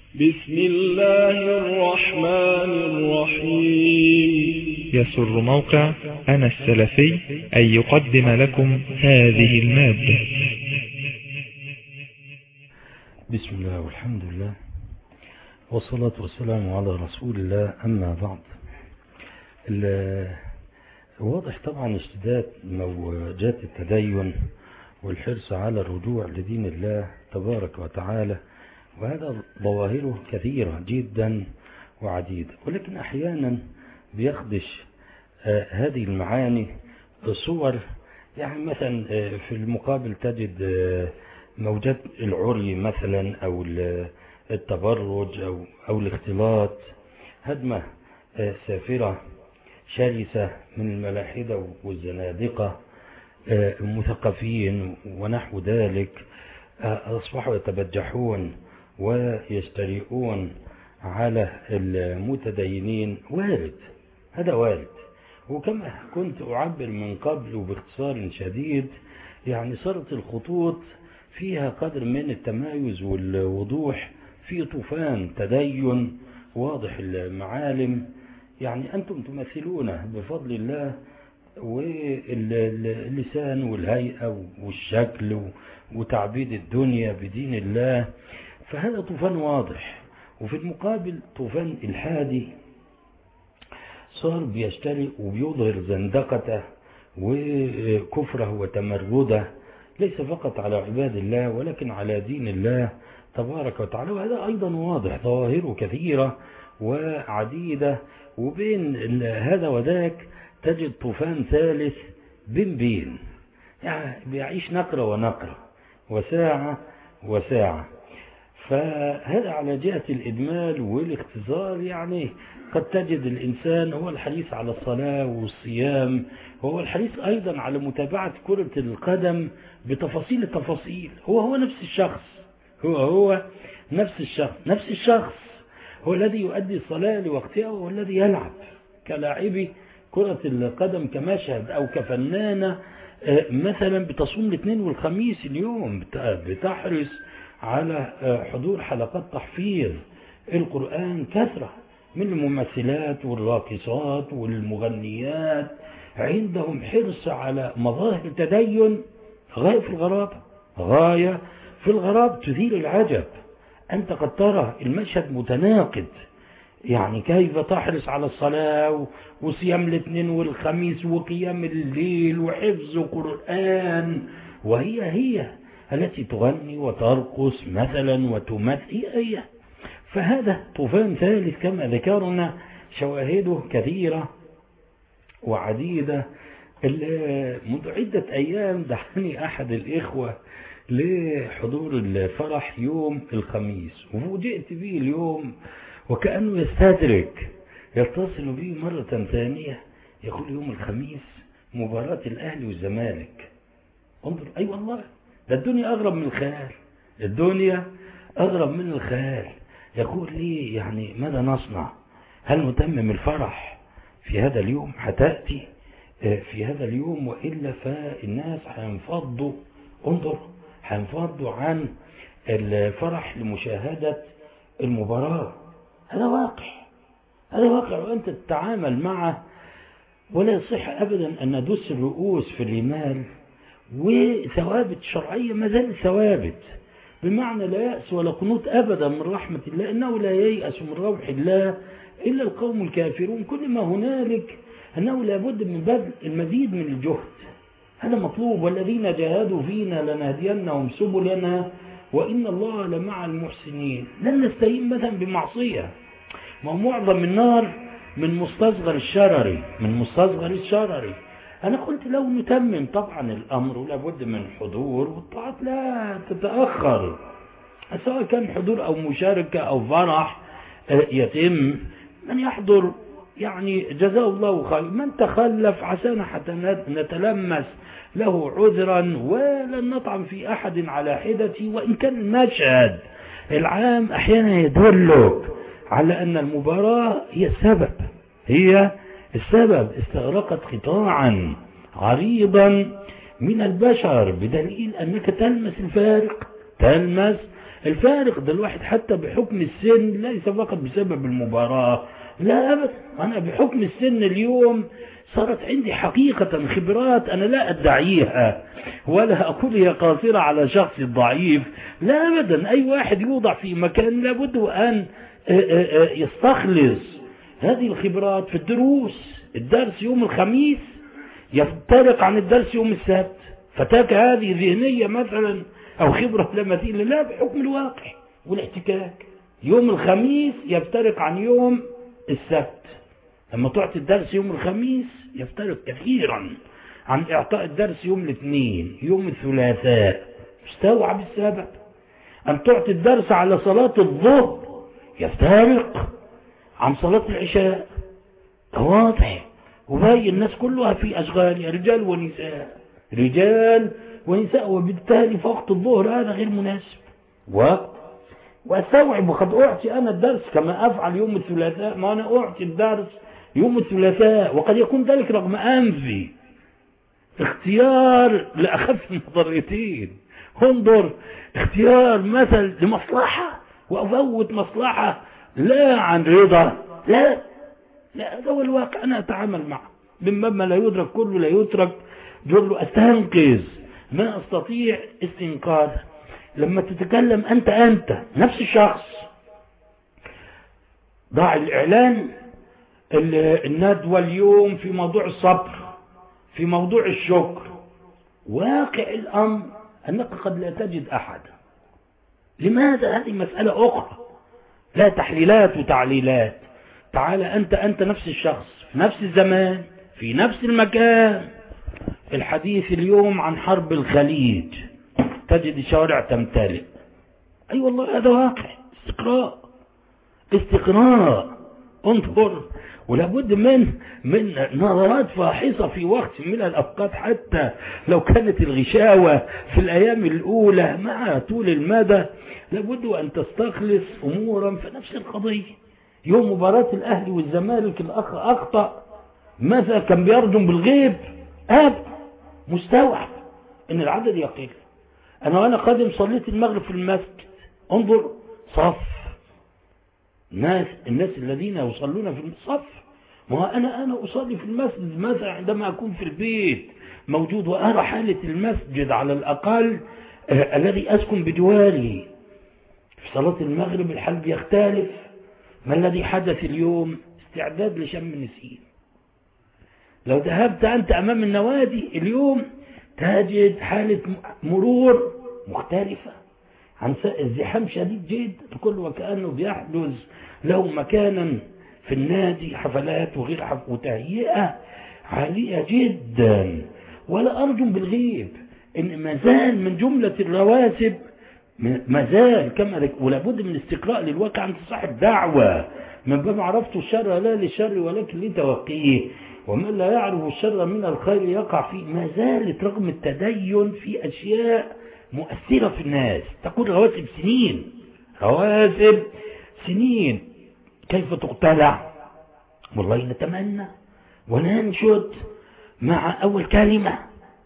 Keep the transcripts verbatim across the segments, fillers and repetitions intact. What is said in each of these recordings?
بسم الله الرحمن الرحيم. يسر موقع أنا السلفي أن يقدم لكم هذه المادة. بسم الله والحمد لله والصلاة والسلام على رسول الله، أما بعد. واضح طبعا اشتداد موجات التدين والحرص على الرجوع لدين الله تبارك وتعالى، وهذا ظواهره كثيرة جدا وعديدة، ولكن أحيانا بيخدش آه هذه المعاني صور. يعني مثلا آه في المقابل تجد آه موجات العري مثلا، أو التبرج أو, أو الاختلاط، هدمة آه سافرة شرسة من الملاحدة والزنادقة آه المثقفين ونحو ذلك، آه أصبحوا يتبجحون ويستريئون على المتدينين. وارد، هذا وارد. وكما كنت أعبر من قبل وباختصار شديد، يعني صارت الخطوط فيها قدر من التمايز والوضوح، في طوفان تدين واضح المعالم. يعني أنتم تمثلونه بفضل الله، واللسان والهيئة والشكل وتعبيد الدنيا بدين الله، فهذا طوفان واضح. وفي المقابل طوفان الحادي صار بيشتري وبيظهر زندقته وكفره وتمرده، ليس فقط على عباد الله ولكن على دين الله تبارك وتعالى، وهذا أيضا واضح. ظواهره كثيرة وعديدة، وبين هذا وذاك تجد طوفان ثالث بين بين، يعني بيعيش نقرة ونقرة وساعة وساعة. فهذا على جهة الإجمال والاختصار. يعني قد تجد الإنسان هو الحريص على الصلاة والصيام، وهو الحريص أيضا على متابعة كرة القدم بتفاصيل التفاصيل. هو هو نفس الشخص، هو هو نفس الشخص نفس الشخص هو الذي يؤدي الصلاة لوقتها، وهو الذي يلعب كلاعبي كرة القدم كمشهد، أو كفنانة مثلا بتصوم الاثنين والخميس اليوم، بتحرص على حضور حلقات تحفيظ القرآن كثرة من الممثلات والراقصات والمغنيات، عندهم حرص على مظاهر التدين غاية في الغرابة، غاية في الغرابة تثير العجب. أنت قد ترى المشهد متناقض، يعني كيف تحرص على الصلاة وصيام الاثنين والخميس وقيام الليل وحفظ قرآن، وهي هي التي تغني وترقص مثلا وتمثل، هي هي. فهذا طوفان ثالث كما ذكرنا، شواهده كثيرة وعديدة. منذ عدة أيام دعاني أحد الإخوة لحضور الفرح يوم الخميس، وفوجئت به اليوم وكأنه يستدرك، يتصل بي مرة ثانية يقول يوم الخميس مباراة الأهلي والزمالك. انظر، أي أيوة والله، ده الدنيا أغرب من الخيال، الدنيا أغرب من الخيال. يقول لي يعني ماذا نصنع؟ هل نتمم الفرح في هذا اليوم؟ هتأتي في هذا اليوم، وإلا فالناس هينفضوا، انظر، هينفضوا عن الفرح لمشاهدة المباراة. هذا واقع، هذا واقع، وأنت تتعامل معه. ولا يصح أبدا أن ندس الرؤوس في الرمال، وثوابت شرعية ما زال ثوابت، بمعنى لا يأس ولا قنوط أبدا من رحمة الله، إنه لا ييأس من روح الله إلا القوم الكافرون. كل ما هنالك أنه لابد من بذل المزيد من الجهد، هذا مطلوب. والذين جاهدوا فينا لنهدينهم سبلنا وإن الله لمع المحسنين. لن نستهين مثلا بمعصية، ما معظم النار من مستصغر الشرري، من مستصغر الشرري. أنا قلت لو نتمم طبعا الأمر لابد من حضور، والطاعات لا تتأخر، سواء كان حضور أو مشاركة أو فرح يتم، من يحضر يعني جزاه الله خير، من تخلف عسانا حتى نتلمس له عذرا، ولن نطعن في أحد على حدتي. وإن كان المشهد العام أحيانا يدلك على أن المباراة هي السبب، هي السبب، استغرقت قطاعا عريضا من البشر، بدليل أنك تلمس الفارق، تلمس الفارق ده الواحد حتى بحكم السن، ليس فقط بسبب المباراة، لا أبدا، أنا بحكم السن اليوم صارت عندي حقيقة خبرات أنا لا أدعيها ولا أقول هي قاصرة على شخص ضعيف، لا أبدا. أي واحد يوضع في مكان لابد أن يستخلص هذه الخبرات في الدروس. الدرس يوم الخميس يفترق عن الدرس يوم السبت، فتاك هذه ذهنية مثلا أو خبرة لا مثيل لها بحكم الواقع والاحتكاك. يوم الخميس يفترق عن يوم السبت، لما تعطي الدرس يوم الخميس يفترق كثيرا عن إعطاء الدرس يوم الاثنين، يوم الثلاثاء مستوعب السبب. أن تعطي الدرس على صلاة الظهر يفترق عن صلاة العشاء، واضح وباين. الناس كلها في أشغال، رجال ونساء، رجال ونساء، وبالتالي فوقت الظهر هذا غير مناسب وقت. وأستوعب وقد أعطي أنا الدرس كما أفعل يوم الثلاثاء، ما أنا أعطي الدرس يوم الثلاثاء، وقد يكون ذلك رغم أنفي اختيار لأخف المضرتين. انظر، اختيار مثل لمصلحة وأفوت مصلحة لا عن رضا، لا لا، هذا هو الواقع. أنا أتعامل معه مما لا يدرك كله لا يترك جله، أستنقذ ما أستطيع استنقاذه. لما تتكلم أنت أنت نفس الشخص، ضع الإعلان الندوة اليوم في موضوع الصبر، في موضوع الشكر. واقع الأمر أنك قد لا تجد أحد. لماذا؟ هذه مسألة أخرى، لا تحليلات وتعليلات. تعال أنت أنت نفس الشخص في نفس الزمان في نفس المكان. الحديث اليوم عن حرب الخليج، تجد الشوارع تمتلئ. أي والله هذا واقع. استقراء استقراء انظر، ولابد من من نظرات فاحصة في وقت من الأوقات، حتى لو كانت الغشاوة في الأيام الأولى مع طول المدى لابد أن تستخلص أمورا في نفس القضية. يوم مباراة الأهلي والزمالك الأخ أخطأ ماذا؟ كان بيرجم بالغيب، أب مستوعب إن العدد يقل. أنا وأنا قادم صليت المغرب في المسجد، انظر صف الناس الناس الذين يصلون في الصف. ما أنا أنا أصلي في المسجد مثلا عندما أكون في البيت موجود وأرى حالة المسجد على الأقل آه الذي أسكن بجواره. في صلاة المغرب الحال بيختلف. ما الذي حدث اليوم؟ استعداد لشم النسيم. لو ذهبت أنت أمام النوادي اليوم تجد حالة مرور مختلفة عن الزحام شديد جدا، الكل وكأنه بيحدث له مكانا في النادي حفلات وغير حفلات وتهيئة عالية جدا. ولا أرجم بالغيب إن مازال من جملة الرواتب مازال كما ذلك، ولابد من استقراء للواقع. أنت صاحب دعوة من باب عرفت الشر لا للشر ولكن لتوقيه، ومن لا يعرف الشر من الخير يقع فيه. ما زالت رغم التدين في أشياء مؤثرة في الناس. تقول رواتب سنين، رواتب سنين كيف تقتلع؟ والله نتمنى وننشد مع أول كلمة.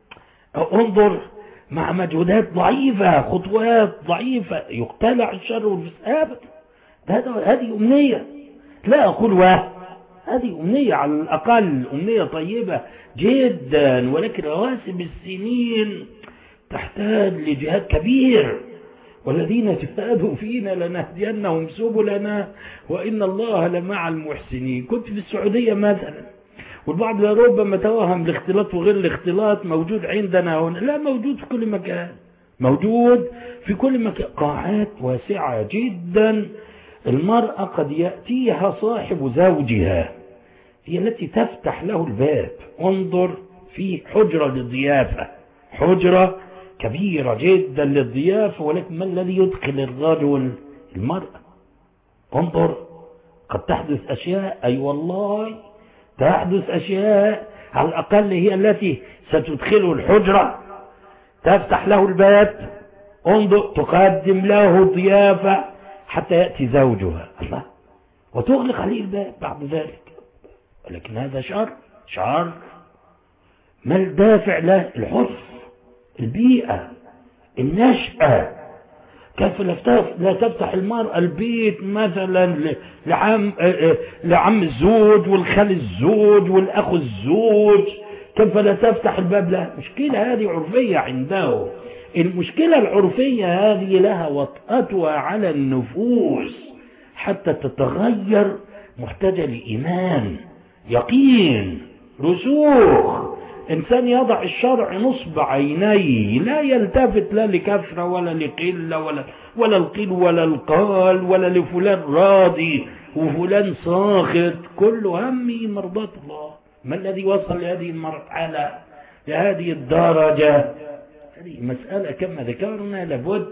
انظر مع مجهودات ضعيفة، خطوات ضعيفة يقتلع الشر والفساد. هذه أمنية، لا أقول واه، هذه أمنية على الأقل، أمنية طيبة جدا، ولكن رواسب السنين تحتاج لجهاد كبير. والذين جاهدوا فينا لنهدينهم سبلنا وإن الله لمع المحسنين. كنت في السعودية مثلا، والبعض لربما توهم الاختلاط وغير الاختلاط موجود عندنا هنا، لا، موجود في كل مكان، موجود في كل مكان. قاعات واسعة جدا. المرأة قد يأتيها صاحب زوجها، هي التي تفتح له الباب. انظر في حجرة للضيافة، حجرة كبيرة جدا للضيافة، ولكن ما الذي يدخل الرجل؟ المرأة. انظر قد تحدث أشياء، أي أيوة والله تحدث أشياء على الأقل هي التي ستدخله الحجرة، تفتح له الباب، انظر تقدم له ضيافة حتى يأتي زوجها، الله، وتغلق عليه الباب بعد ذلك. ولكن هذا شر شر. ما الدافع له؟ الحرص، البيئة، النشأة. كيف لا تفتح المرأة البيت مثلا لعم, لعم الزوج والخال الزوج والأخ الزوج، كيف لا تفتح الباب لها؟ مشكلة هذه عرفية عنده. المشكلة العرفية هذه لها وطأتها على النفوس حتى تتغير، محتاجة لإيمان، يقين، رسوخ. إنسان يضع الشرع نصب عينيه، لا يلتفت لا لكثرة ولا لقلة ولا, ولا القيل ولا القال ولا لفلان راضي وفلان ساخط، كل همي مرضاة الله. ما الذي وصل لهذه المرحلة لهذه الدرجة؟ هذه مسألة كما ذكرنا لابد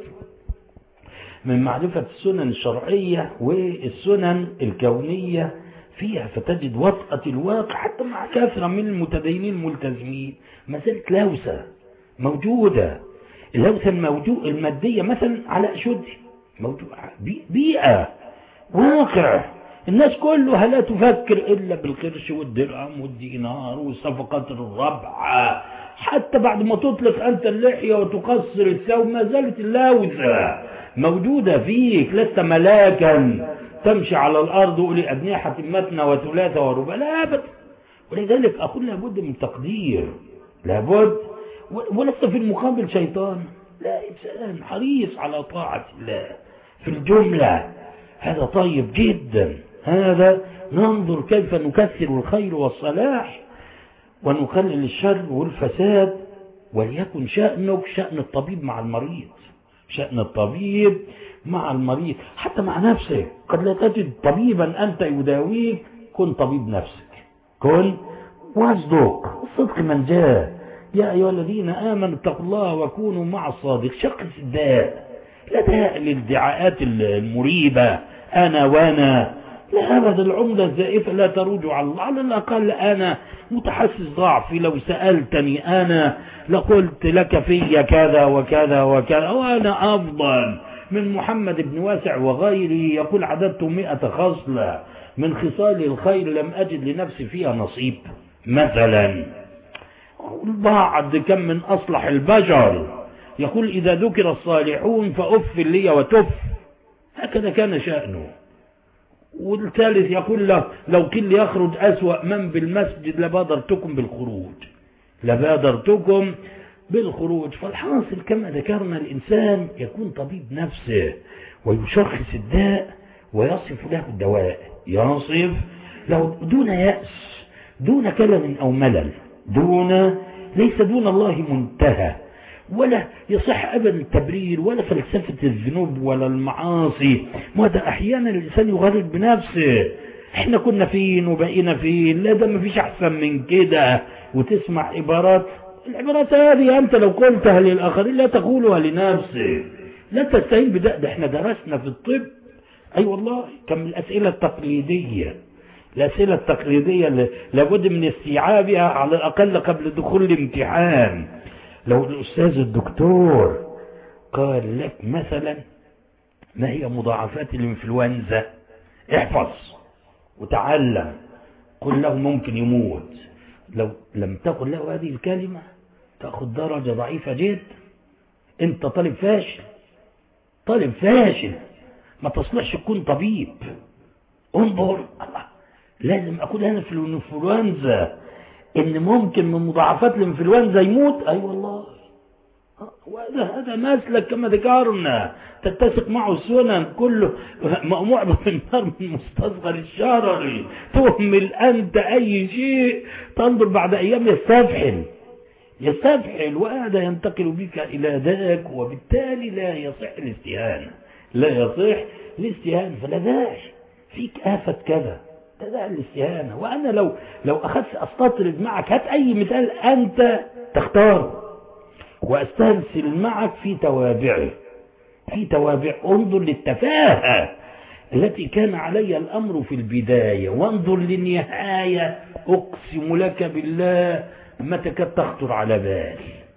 من معرفة السنن الشرعية والسنن الكونية فيها، فتجد وطأة الواقع حتى مع كثرة من المتدينين الملتزمين ما زالت لوثة موجودة. اللوثة الموجودة المادية مثلا على أشد موجودة، بيئة واقع. الناس كلها لا تفكر إلا بالقرش والدرهم والدينار والصفقات الربحة، حتى بعد ما تطلق أنت اللحية وتقصر الثوب ما زالت اللوثة موجودة فيك. لست ملاكا تمشي على الأرض أولي أجنحة مثنى وثلاثة ورباع، لا أبدا. ولذلك أقول لابد من تقدير، لابد، ولست في المقابل شيطان، لا، إنسان حريص على طاعة الله في الجملة. هذا طيب جدا. هذا ننظر كيف نكثر الخير والصلاح ونقلل الشر والفساد. وليكن شأنك شأن الطبيب مع المريض، شأن الطبيب مع المريض، حتى مع نفسك. قد لا تجد طبيبا أنت يداويك، كن طبيب نفسك، كن واصدق. الصدق من جاء. يا أيها الذين آمنوا اتقوا الله وكونوا مع الصادق. شخص الداء، لا داء للادعاءات المريبة أنا وأنا، لا أبدا. العملة الزائفة لا تروج على الله. على الأقل أنا متحسس ضعفي، لو سألتني أنا لقلت لك في كذا وكذا وكذا، وأنا أفضل من محمد بن واسع وغيره يقول عددت مئة خصلة من خصال الخير لم أجد لنفسي فيها نصيب مثلا. البعض كم من أصلح البشر يقول إذا ذكر الصالحون فأف لي وتف، هكذا كان شأنه. والثالث يقول له لو كل يخرج أسوأ من بالمسجد لبادرتكم بالخروج، لبادرتكم بالخروج. فالحاصل كما ذكرنا الإنسان يكون طبيب نفسه ويشخص الداء ويصف له الدواء، يصف له دون يأس، دون كلل أو ملل، دون ليس دون الله منتهى، ولا يصح أبدا التبرير ولا فلسفة الذنوب ولا المعاصي. وهذا أحيانا الإنسان يغرد بنفسه، احنا كنا فين وبقينا فين، لا ده ما فيش أحسن من كده. وتسمع عبارات، العبارات هذه أنت لو قلتها للآخرين لا تقولها لنفسك، لا تستهين بده. ده احنا درسنا في الطب، أي أيوة والله، كم الأسئلة التقليدية، الأسئلة التقليدية لابد من استيعابها على الأقل قبل دخول الامتحان. لو الأستاذ الدكتور قال لك مثلا ما هي مضاعفات الإنفلونزا، احفظ وتعلم، قل له ممكن يموت. لو لم تقل له هذه الكلمة تأخذ درجة ضعيفة جدا. انت طالب فاشل، طالب فاشل، ما تصلحش تكون طبيب. انظر، الله، لازم أقول أنا في الإنفلونزا إن ممكن من مضاعفات الإنفلونزا يموت. أي أيوة والله، وهذا هذا مسلك كما ذكرنا تتسق معه السنن، كله مأموع بالنار من مستصغر الشرر. تهمل أنت أي شيء تنظر بعد أيام يستفحل يستفحل وهذا ينتقل بك إلى ذاك، وبالتالي لا يصح الاستهانة، لا يصح الاستهانة. فلا داعي فيك آفة كذا، لا داعي الاستهانة. وأنا لو لو أخذت أستطرد معك، هات أي مثال أنت تختار وأسترسل معك في توابعه، في توابع. انظر للتفاهة التي كان علي الأمر في البداية، وانظر للنهاية. أقسم لك بالله ما تكاد تخطر على بال،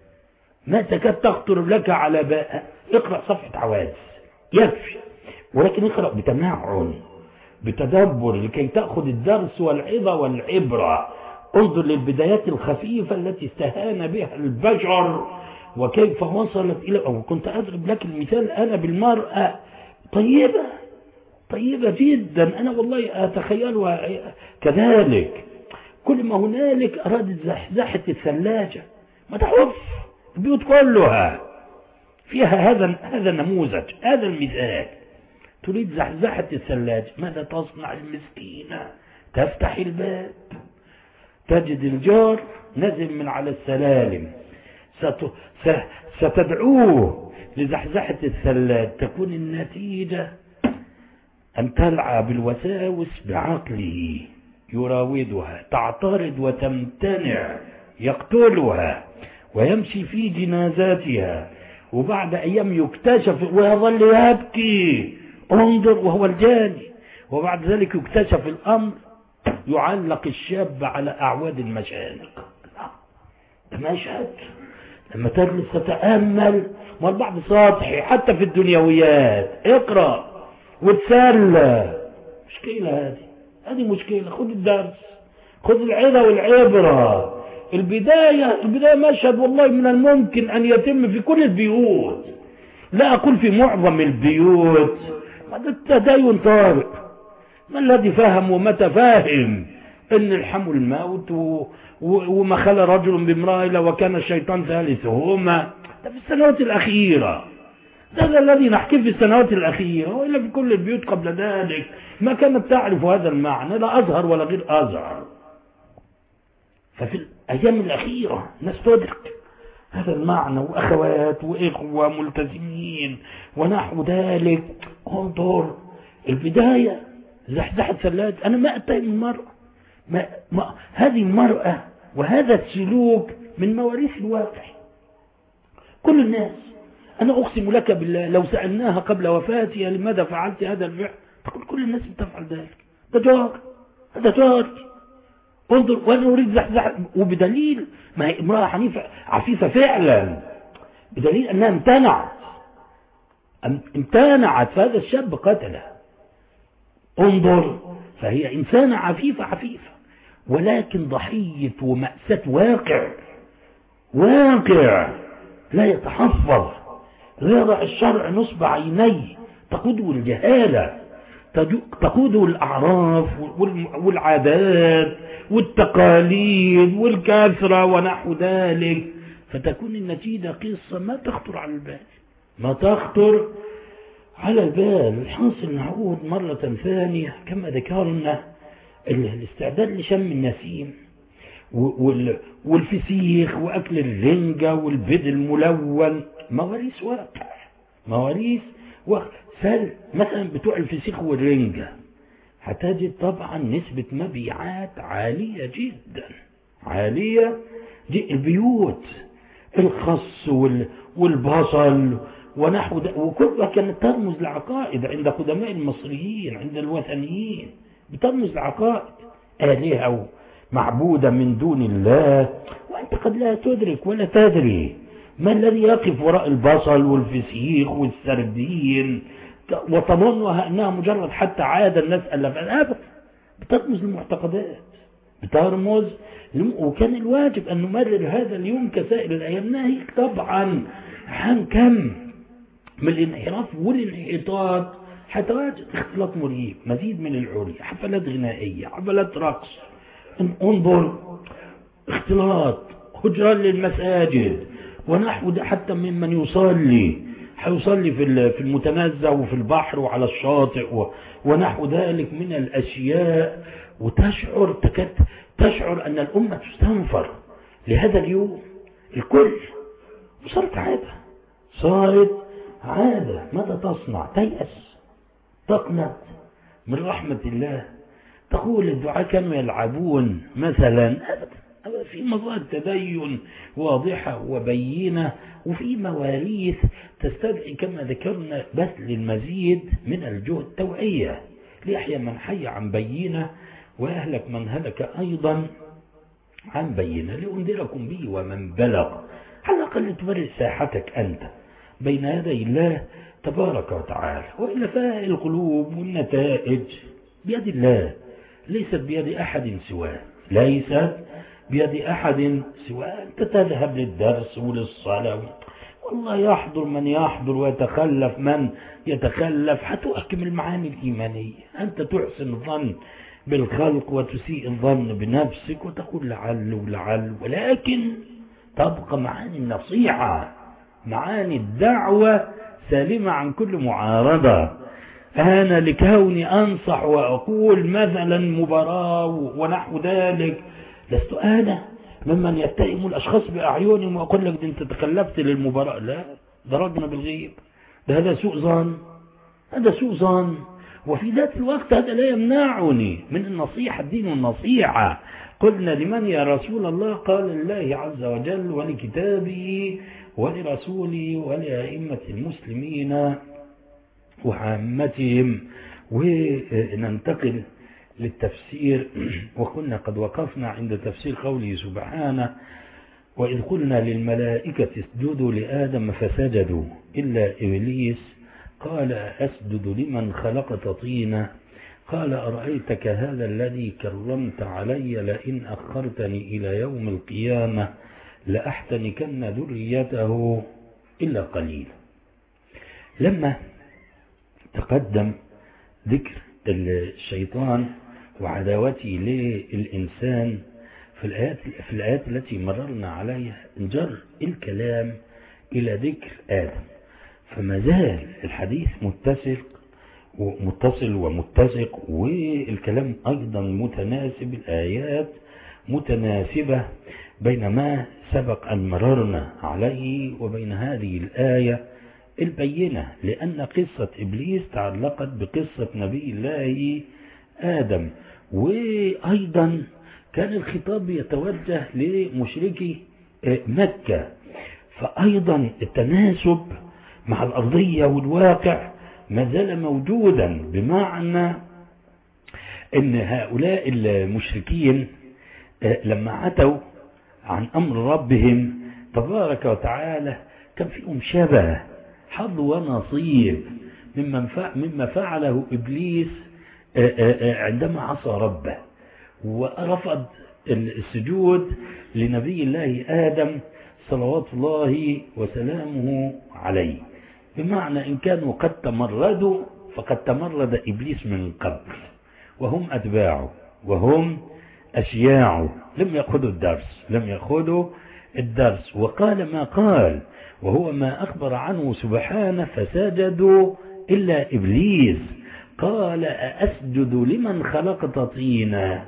ما تكاد تخطر لك على بال. اقرأ صفحة عوادث يكفي، ولكن اقرأ بتمعن، بتدبر، لكي تأخذ الدرس والعظة والعبرة. انظر للبدايات الخفيفة التي استهان بها البشر وكيف وصلت إلى، أو كنت أضرب لك المثال أنا بالمرأة طيبة طيبة جدا، أنا والله أتخيلها كذلك. كل ما هنالك أرادت زحزحة الثلاجة، ما تعرف البيوت كلها فيها هذا هذا النموذج، هذا المثال. تريد زحزحة الثلاجة، ماذا تصنع المسكينة؟ تفتح الباب تجد الجار نزل من على السلالم، ستدعوه لزحزحة الثلاجة. تكون النتيجة أن تلعب الوساوس بعقله، يراودها، تعترض وتمتنع، يقتلها ويمشي في جنازاتها، وبعد أيام يكتشف ويظل يبكي انظر وهو الجاني، وبعد ذلك يكتشف الأمر يعلق الشاب على أعواد المشانق. ده مشهد لما تجلس تتأمل، والبعض سطحي حتى في الدنيويات، اقرأ وتسلى. مشكلة هذه هذه مشكلة. خذ الدرس، خذ العظة والعبرة. البداية البداية مشهد والله من الممكن أن يتم في كل البيوت، لا أقول في معظم البيوت. هذا التدين طارق. ما الذي فهم ومتى فاهم أن الحمل الموت و... و... وما خلى رجل بامرأة إلا وكان الشيطان ثالثهما؟ ده في السنوات الأخيرة، هذا الذي نحكي في السنوات الأخيرة، وإلا في كل البيوت قبل ذلك ما كانت تعرف هذا المعنى، لا أزهر ولا غير أزهر. ففي الأيام الأخيرة الناس تدرك هذا المعنى، وأخوات وإخوة ملتزمين ونحو ذلك. انظر البداية زحزحة ثلاجة. أنا ما أتهم المرأة، ما ما هذه المرأة وهذا السلوك من مواريث الواقع. كل الناس، أنا أقسم لك بالله لو سألناها قبل وفاتها لماذا فعلت هذا الفعل، تقول كل الناس بتفعل ذلك. ده جار، هذا جار. انظر، وأنا أريد زحزحة، وبدليل ما هي امرأة حنيفة عفيفة فعلا، بدليل أنها امتنعت امتنعت فهذا الشاب قتله. انظر، فهي إنسانة عفيفة عفيفة، ولكن ضحية ومأساة واقع واقع لا يتحفظ، يضع الشرع نصب عينيه، تقوده الجهالة، تقوده الأعراف والعادات والتقاليد والكثرة ونحو ذلك، فتكون النتيجة قصة ما تخطر على البال ما تخطر على البال. الحاصل نعود مرة ثانية كما ذكرنا الاستعداد لشم النسيم والفسيخ وأكل الرنجة والبيض الملون، مواريث واقع، مواريث واقع. سأل مثلا بتوع الفسيخ والرنجة هتجد طبعا نسبة مبيعات عالية جدا، عالية جدا. البيوت الخس والبصل ونحو ده، وكلها كانت ترمز لعقائد عند قدماء المصريين، عند الوثنيين بترمز لعقائد آلهة معبودة من دون الله، وأنت قد لا تدرك ولا تدري ما الذي يقف وراء البصل والفسيخ والسردين، وتظنها أنها مجرد حتى عادة الناس ألفها. أبدا، بترمز للمعتقدات، بترمز لم... وكان الواجب أن نمرر هذا اليوم كسائر الأيام، ناهيك طبعا عن كم من الانحراف والانحطاط. هتواجد اختلاط مريب، مزيد من العري، حفلات غنائية، حفلات رقص، انظر اختلاط، هجران للمساجد ونحو ده، حتى ممن يصلي هيصلي في المتنزه وفي البحر وعلى الشاطئ ونحو ذلك من الأشياء، وتشعر تكاد تشعر أن الأمة تستنفر لهذا اليوم الكل، وصارت عادة، صارت عادة. ماذا تصنع؟ تيأس، تقنط من رحمة الله، تقول الدعاء كانوا يلعبون مثلا. أبدا، في مظاهر تدين واضحة وبينة، وفي مواريث تستدعي كما ذكرنا بذل المزيد من الجهد توعية ليحيى من حي عن بينة وأهلك من هلك أيضا عن بينة، لأنذركم به ومن بلغ. على الأقل تبرر ساحتك أنت بين يدي الله تبارك وتعالى، وإلا فالقلوب والنتائج بيد الله، ليست بيد أحد سواه، ليست بيد أحد سوى أنت تذهب للدرس وللصلاة، والله يحضر من يحضر ويتخلف من يتخلف، هتحكم المعاني الإيمانية. أنت تحسن الظن بالخلق وتسيء الظن بنفسك وتقول لعل ولعل، ولكن تبقى معاني النصيحة، معاني الدعوة سالمة عن كل معارضة. أنا لكوني أنصح وأقول مثلا مباراة ونحو ذلك لست أنا ممن يتهم الأشخاص بأعينهم وأقول لك أنت تخلفت للمباراة، لا، ضربنا بالغيب، ده هذا سوء ظن، هذا سوء ظن. وفي ذات الوقت هذا لا يمنعني من النصيحة، الدين النصيحة. قلنا لمن يا رسول الله؟ قال لله عز وجل ولكتابه ولرسوله ولأئمة المسلمين وعامتهم. وننتقل للتفسير، وكنا قد وقفنا عند تفسير قوله سبحانه وإذ قلنا للملائكة اسجدوا لآدم فسجدوا إلا إبليس قال أسجد لمن خلقت طينا قال أرأيتك هذا الذي كرمت علي لئن أخرتني إلى يوم القيامة لأحتنكن ذريته إلا قليل. لما تقدم ذكر الشيطان وعداوته للإنسان في الآيات, في الآيات التي مررنا عليها انجر الكلام إلى ذكر آدم، فما زال الحديث متسق ومتصل ومتسق، والكلام أيضا متناسب، الآيات متناسبة بين ما سبق أن مررنا عليه وبين هذه الآية البينة، لأن قصة إبليس تعلقت بقصة نبي الله آدم. وأيضا كان الخطاب يتوجه لمشركي مكة، فأيضا التناسب مع الأرضية والواقع ما زال موجودا، بمعنى أن هؤلاء المشركين لما عتوا عن أمر ربهم تبارك وتعالى كان فيهم شبه حظ ونصيب مما فعله إبليس عندما عصى ربه ورفض السجود لنبي الله آدم صلوات الله وسلامه عليه. بمعنى إن كانوا قد تمردوا فقد تمرد إبليس من قبل، وهم أتباعه وهم أشياعه، لم يأخذوا الدرس لم يأخذوا الدرس وقال ما قال وهو ما أخبر عنه سبحانه فسجدوا إلا إبليس قال أسجد لمن خلقت طينا.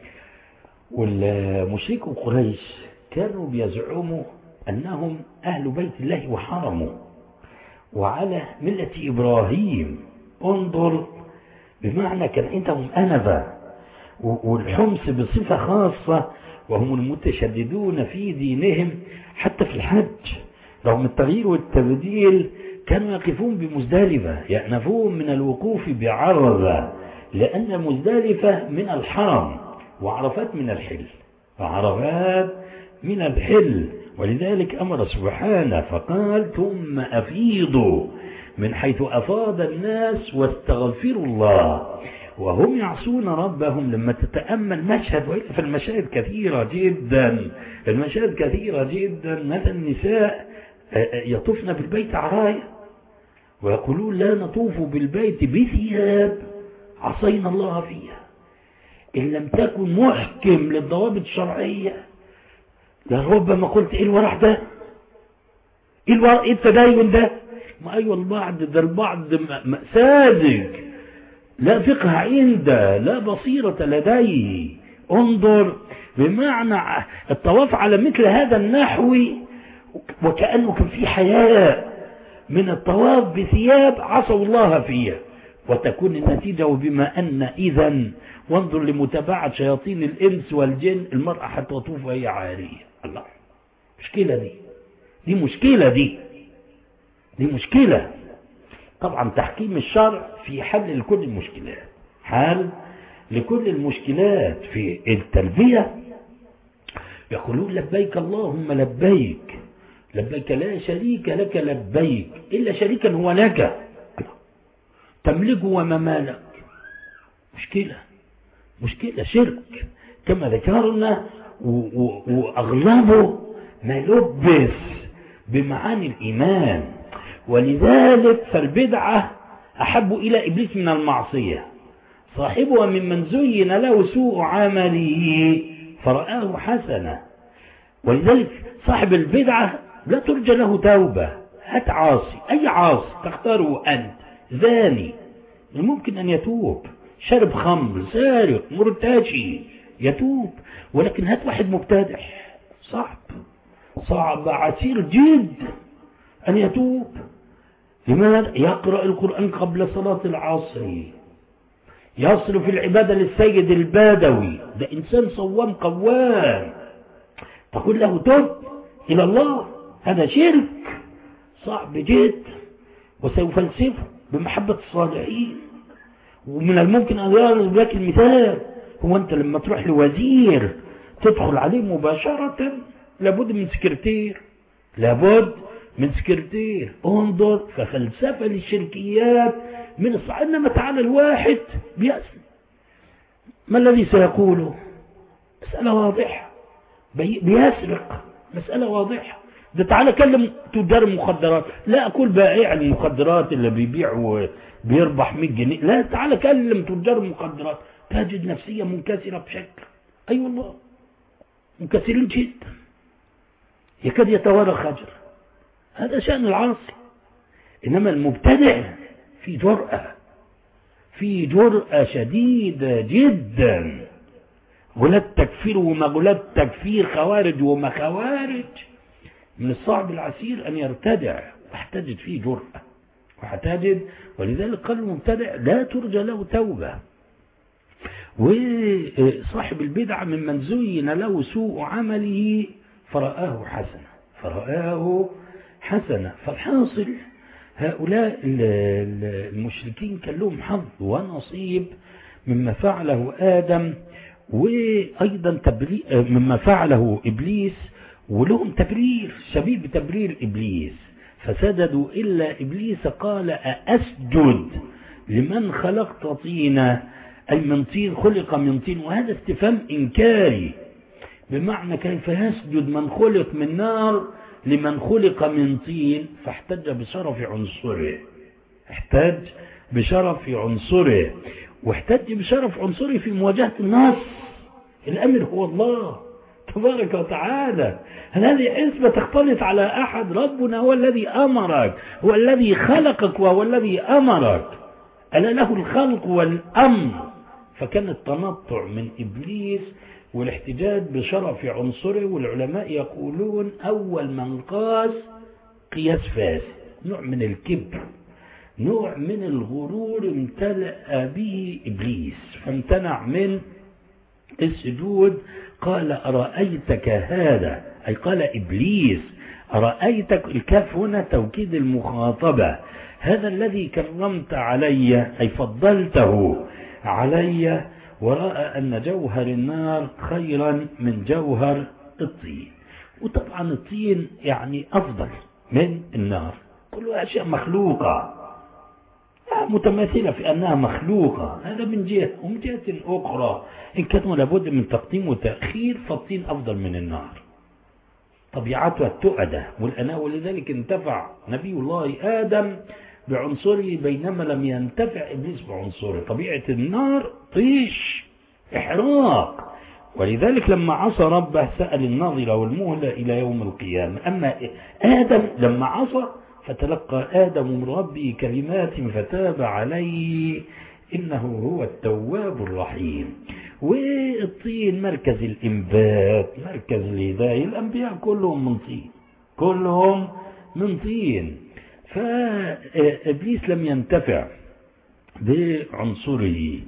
والمشركو قريش كانوا بيزعموا أنهم أهل بيت الله وحرموا وعلى ملة إبراهيم، انظر، بمعنى كان عندهم أنبة والحمس بصفة خاصة، وهم المتشددون في دينهم حتى في الحج رغم التغيير والتبديل كانوا يقفون بمزدلفة، يأنفون من الوقوف بعرفة، لأن مزدلفة من الحرم وعرفات من الحل، وعرفات من الحل. ولذلك أمر سبحانه فقال ثم أفيضوا من حيث أفاض الناس واستغفروا الله وهم يعصون ربهم. لما تتأمل مشهد، وإلا فالمشاهد كثيرة جدا، المشاهد كثيرة جدا، مثلا النساء يطوفن بالبيت عرايا ويقولون لا نطوف بالبيت بثياب عصينا الله فيها، إن لم تكن محكم للضوابط الشرعية لربما قلت إيه الورع ده، إيه الورع، إيه التدين ده، ما أيوة البعض ده البعض ساذج لا فقه عنده لا بصيرة لديه. انظر، بمعنى الطواف على مثل هذا النحو وكأنه كان في حياء من الطواف بثياب عصوا الله فيها، وتكون النتيجة وبما أن إذن وانظر لمتابعة شياطين الإنس والجن المرأة حتى تطوف وهي عارية. الله، مشكلة دي دي مشكلة دي دي مشكلة. طبعا تحكيم الشرع في حل لكل المشكلات، حل لكل المشكلات. في التلبية يقولون لبيك اللهم لبيك، لبيك لا شريك لك لبيك إلا شريكا هو لك تملكه وما مالك. مشكلة مشكلة شرك كما ذكرنا، وأغلبه ما لبس بمعاني الإيمان. ولذلك فالبدعة أحب إلى إبليس من المعصية، صاحبها ممن زين له سوء عمله فرآه حسنة. ولذلك صاحب البدعة لا ترجى له توبة. هات عاصي، أي عاصي تختاره أنت، زاني ممكن أن يتوب، شرب خمر، سارق، مرتشي، يتوب. ولكن هات واحد مبتدع، صعب صعب عسير جد أن يتوب. لماذا؟ يقرأ القرآن قبل صلاة العصر، يصرف العبادة للسيد البدوي، ده إنسان صوام قوام، تقول له توب إلى الله، هذا شرك صعب جد. وسيفلسفه بمحبة الصالحين. ومن الممكن أن يضرب لك المثال، هو أنت لما تروح لوزير تدخل عليه مباشرة، لابد من سكرتير، لابد من سكرتير. انظر، ففلسفة للشركيات من الصعب. إنما تعالى الواحد بيأسن، ما الذي سيقوله؟ مسألة واضحة. بيسرق، مسألة واضحة. ده تعالى كلم تجار المخدرات، لا أقول بائع المخدرات اللي بيبيع وبيربح مية جنيه، لا، تعالى كلم تجار المخدرات تجد نفسية منكسرة بشكل، أي أيوة والله منكسرين جدا، يكاد يتوارى خجر. هذا شأن العاصي. إنما المبتدع في جرأة، في جرأة شديدة جدا. غلات تكفير وما غلات تكفير، خوارج وما خوارج. من الصعب العسير أن يرتدع، واحتجد فيه جرأة واحتجد. ولذلك قال المبتدع لا ترجى له توبة. وصاحب البدعة ممن زين له سوء عمله فرآه حسنة، فرآه حسنة. فالحاصل هؤلاء المشركين كان لهم حظ ونصيب مما فعله آدم، وأيضا مما فعله إبليس، ولهم تبرير شبيه بتبرير إبليس. فسجدوا إلا إبليس قال أأسجد لمن خلقت طينا، أي من طين، خلق من طين. وهذا استفهام إنكاري، بمعنى كيف يسجد من خلق من نار لمن خلق من طين؟ فاحتج بشرف عنصره، احتج بشرف عنصره، واحتج بشرف عنصره في مواجهة النص. الأمر هو الله تبارك وتعالى. هل هذه حسبة تختلط على أحد؟ ربنا هو الذي أمرك، هو الذي خلقك وهو الذي أمرك، ألا له الخلق والأمر. فكان التنطع من إبليس والاحتجاج بشرف عنصره. والعلماء يقولون أول من قاس قياس فاسد، نوع من الكبر، نوع من الغرور امتلأ به إبليس، فامتنع من السجود. قال أرأيتك هذا، أي قال إبليس أرأيتك، الكاف هنا توكيد المخاطبة، هذا الذي كرمت علي، أي فضلته علي، ورأى أن جوهر النار خيرا من جوهر الطين. وطبعا الطين يعني أفضل من النار، كلها أشياء مخلوقة متماثلة في أنها مخلوقة، هذا من جهة. ومن جهة أخرى إن كان لابد من تقديم وتأخير، فالطين أفضل من النار، طبيعتها التؤدة والأناة. ولذلك انتفع نبي الله آدم بعنصره بينما لم ينتفع إبليس بعنصره. طبيعة النار طيش، إحراق. ولذلك لما عصى ربه سأل الناظر والمهلة إلى يوم القيامة. أما آدم لما عصى فتلقى آدم من ربه كلمات فتاب عليه إنه هو التواب الرحيم. والطين مركز الإنبات، مركز الهداية. الأنبياء كلهم من طين، كلهم من طين. فإبليس لم ينتفع بعنصره.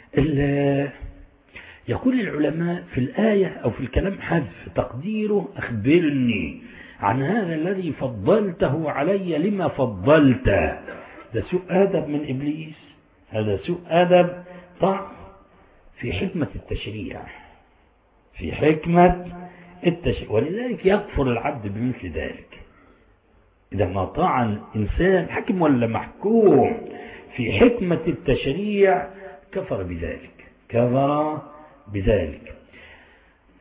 يقول العلماء في الآية أو في الكلام حذف تقديره أخبرني عن هذا الذي فضلته علي، لما فضلته. ده سوء أدب من إبليس، هذا سوء أدب طعن في حكمة التشريع، في حكمة التشريع. ولذلك يكفر العبد بمثل ذلك إذا ما طعن إنسان حكم ولا محكوم في حكمة التشريع، كفر بذلك، كفر بذلك.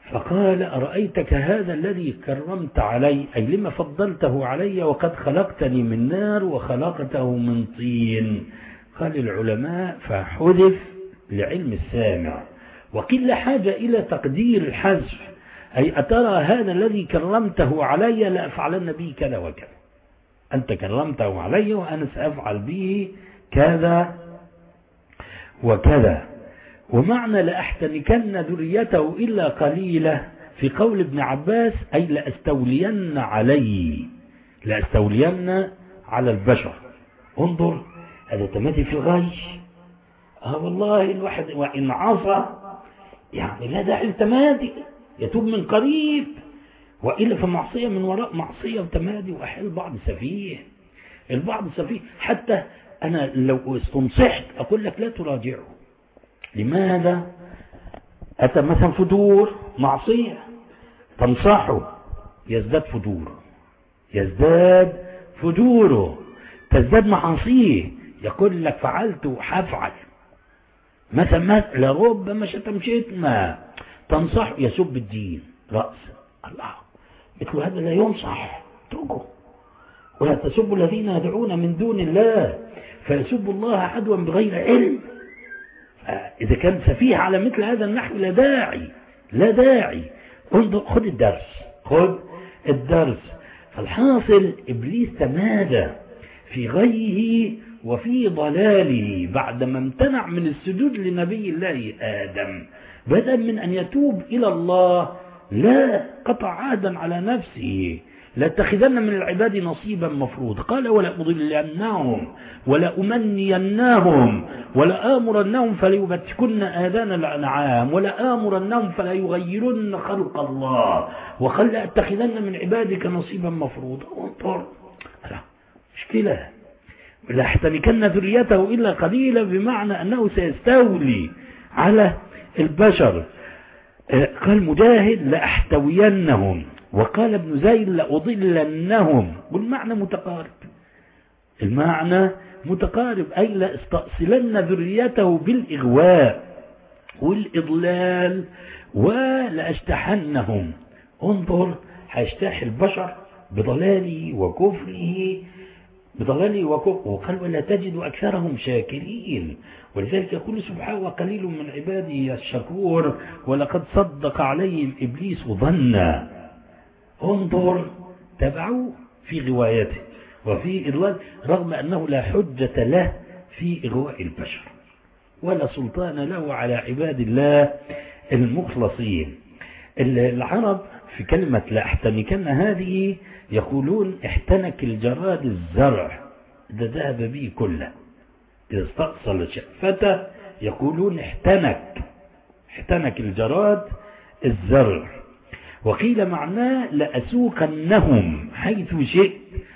فقال أرأيتك هذا الذي كرمت علي، أي لما فضلته علي وقد خلقتني من نار وخلقته من طين. قال العلماء فحذف لعلم السامع، وقيل حاجة إلى تقدير الحذف، أي أترى هذا الذي كرمته علي لأفعلن به كذا وكذا، أنت كرمته علي وأنا سأفعل به كذا وكذا. ومعنى لأحتنكن ذريته إلا قليلة في قول ابن عباس أي لأستولين علي، لأستولين على البشر. انظر هذا تمادي في الغي. اه والله الواحد وإن عصى يعني لا داعي التمادي، يتوب من قريب، وإلا فمعصية من وراء معصية وتمادي. وأحيانا البعض سفيه، البعض سفيه حتى أنا لو استنصحت أقول لك لا تراجعه. لماذا؟ أتى مثلا فجور معصية، تنصحه يزداد فجوره، يزداد فجوره، تزداد معاصيه، يقول لك فعلت وحفعل مثلا لربما شتم شتمة، تنصح يسب الدين رأسا. الله، مثل هذا لا ينصح، اتركه. ولا تسبوا الذين يدعون من دون الله فيسبوا الله عدوا بغير علم. إذا كان سفيه على مثل هذا النحو لا داعي، لا داعي. انظر، خذ الدرس، خذ الدرس. فالحاصل إبليس تمادى في غيه وفي ضلاله بعدما امتنع من السجود لنبي الله آدم، بدل من أن يتوب إلى الله لا قطع عهدا على نفسه، لا تأخذن من العباد نصيبا مفروض. قال ولا أضلنهم ولا أمنينهم ولا آمرنهم فليبتكن آذان الأنعام ولا آمرنهم فلا يغيرن خلق الله وقال لا أتخذن من عبادك نصيبا مفروضا. انظر، مشكلة. لا أحتنكن ذريته إلا قليلا، بمعنى أنه سيستولي على البشر. قال مجاهد لأحتوينهم، وقال ابن زيد لأضلنهم، والمعنى متقارب، المعنى متقارب، أي لأستأصلن ذريته بالإغواء والإضلال ولأشتحنهم. انظر، هيشتاح البشر بضلاله وكفره، بضلاله وكفره. وقال ولا تجد أكثرهم شاكرين، ولذلك يقول سبحانه وقليل من عبادي الشكور ولقد صدق عليهم إبليس ظنا. انظر، تبعوا في غوايته وفي إضلال، رغم أنه لا حجة له في إغواء البشر ولا سلطان له على عباد الله المخلصين. العرب في كلمة لا احتنكن هذه يقولون احتنك الجراد الزرع، ده ذهب به كله، إذا استأصل شأفته يقولون احتنك، احتنك الجراد الزرع. وقيل معناه لأسوقنهم حيث شئت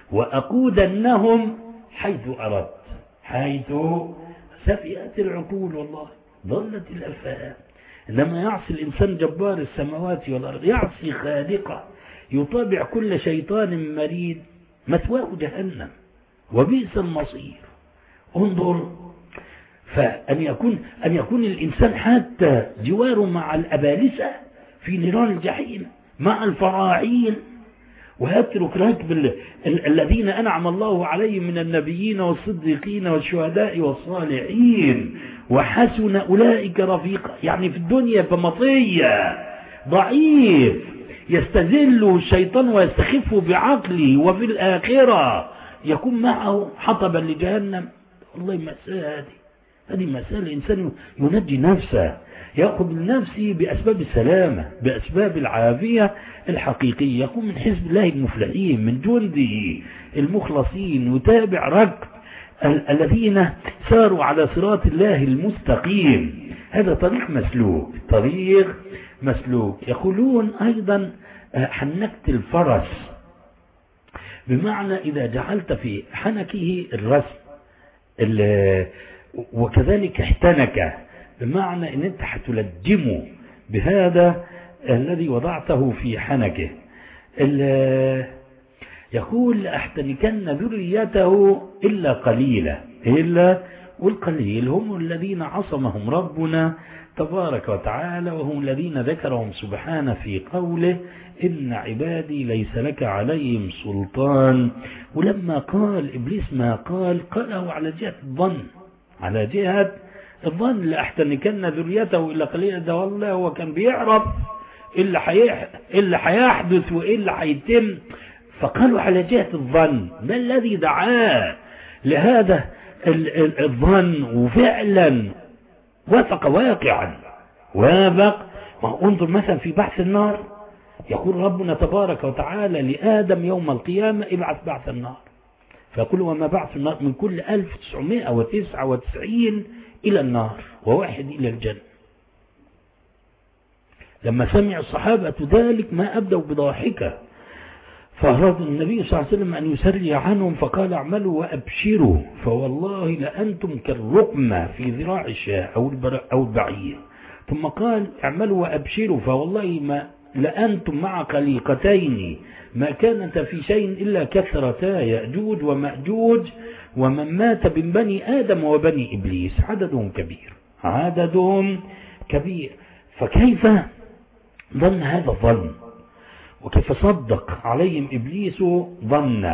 وأقودنهم حيث أردت، حيث سفئت العقول والله ضلت الأفهام. إنما يعصي الإنسان جبار السماوات والأرض، يعصي خالقه، يطابع كل شيطان مريد، مثواه جهنم وبئس المصير. انظر، فأن يكون أن يكون الإنسان حتى جواره مع الأبالسة في نيران الجحيم مع الفراعين، ويترك ركب ال... ال... الذين أنعم الله عليهم من النبيين والصديقين والشهداء والصالحين وحسن أولئك رفيقا. يعني في الدنيا فمطية ضعيف يستذله الشيطان ويستخفه بعقله، وفي الآخرة يكون معه حطبا لجهنم. والله مسألة هذه هذه مسألة الإنسان ينجي نفسه، يأخذ من نفسه بأسباب السلامة، بأسباب العافية الحقيقية، يكون من حزب الله المفلحين، من جنده المخلصين، يتابع ركب الذين ساروا على صراط الله المستقيم. هذا طريق مسلوك، طريق مسلوك. يقولون أيضا حنكت الفرس، بمعنى إذا جعلت في حنكه الرسم، وكذلك احتنك، بمعنى ان انت هتلجمه بهذا الذي وضعته في حنكه. يقول احتنكن ذريته الا قليلا، الا والقليل هم الذين عصمهم ربنا تبارك وتعالى، وهم الذين ذكرهم سبحانه في قوله إن عبادي ليس لك عليهم سلطان. ولما قال إبليس ما قال قاله على جهة الظن، على جهة الظن لأحتنكن ذريته إلا قليلا. ده والله هو كان بيعرف اللي حيحدث وإيه اللي حيتم، فقالوا على جهة الظن. ما الذي دعاه لهذا الظن؟ وفعلا وثق واقعا وابق. انظر مثلا في بحث النار، يقول ربنا تبارك وتعالى لآدم يوم القيامة ابعث بعث النار، فيقول وما بعث النار؟ من كل ألف وتسعمائة وتسعة وتسعين إلى النار وواحد إلى الجنة. لما سمع الصحابة ذلك ما أبدوا بضاحكة، فأراد النبي صلى الله عليه وسلم أن يسري عنهم فقال اعملوا وأبشروا فوالله لأنتم كالرقمة في ذراع الشاة أو البعير. ثم قال اعملوا وأبشروا فوالله ما لأنتم مع خليقتين ما كانت في شيء إلا كثرتا يأجوج ومأجوج ومن مات من بني آدم وبني إبليس عددهم كبير، عددهم كبير. فكيف ظن هذا الظن وكيف صدق عليهم إبليس ظن؟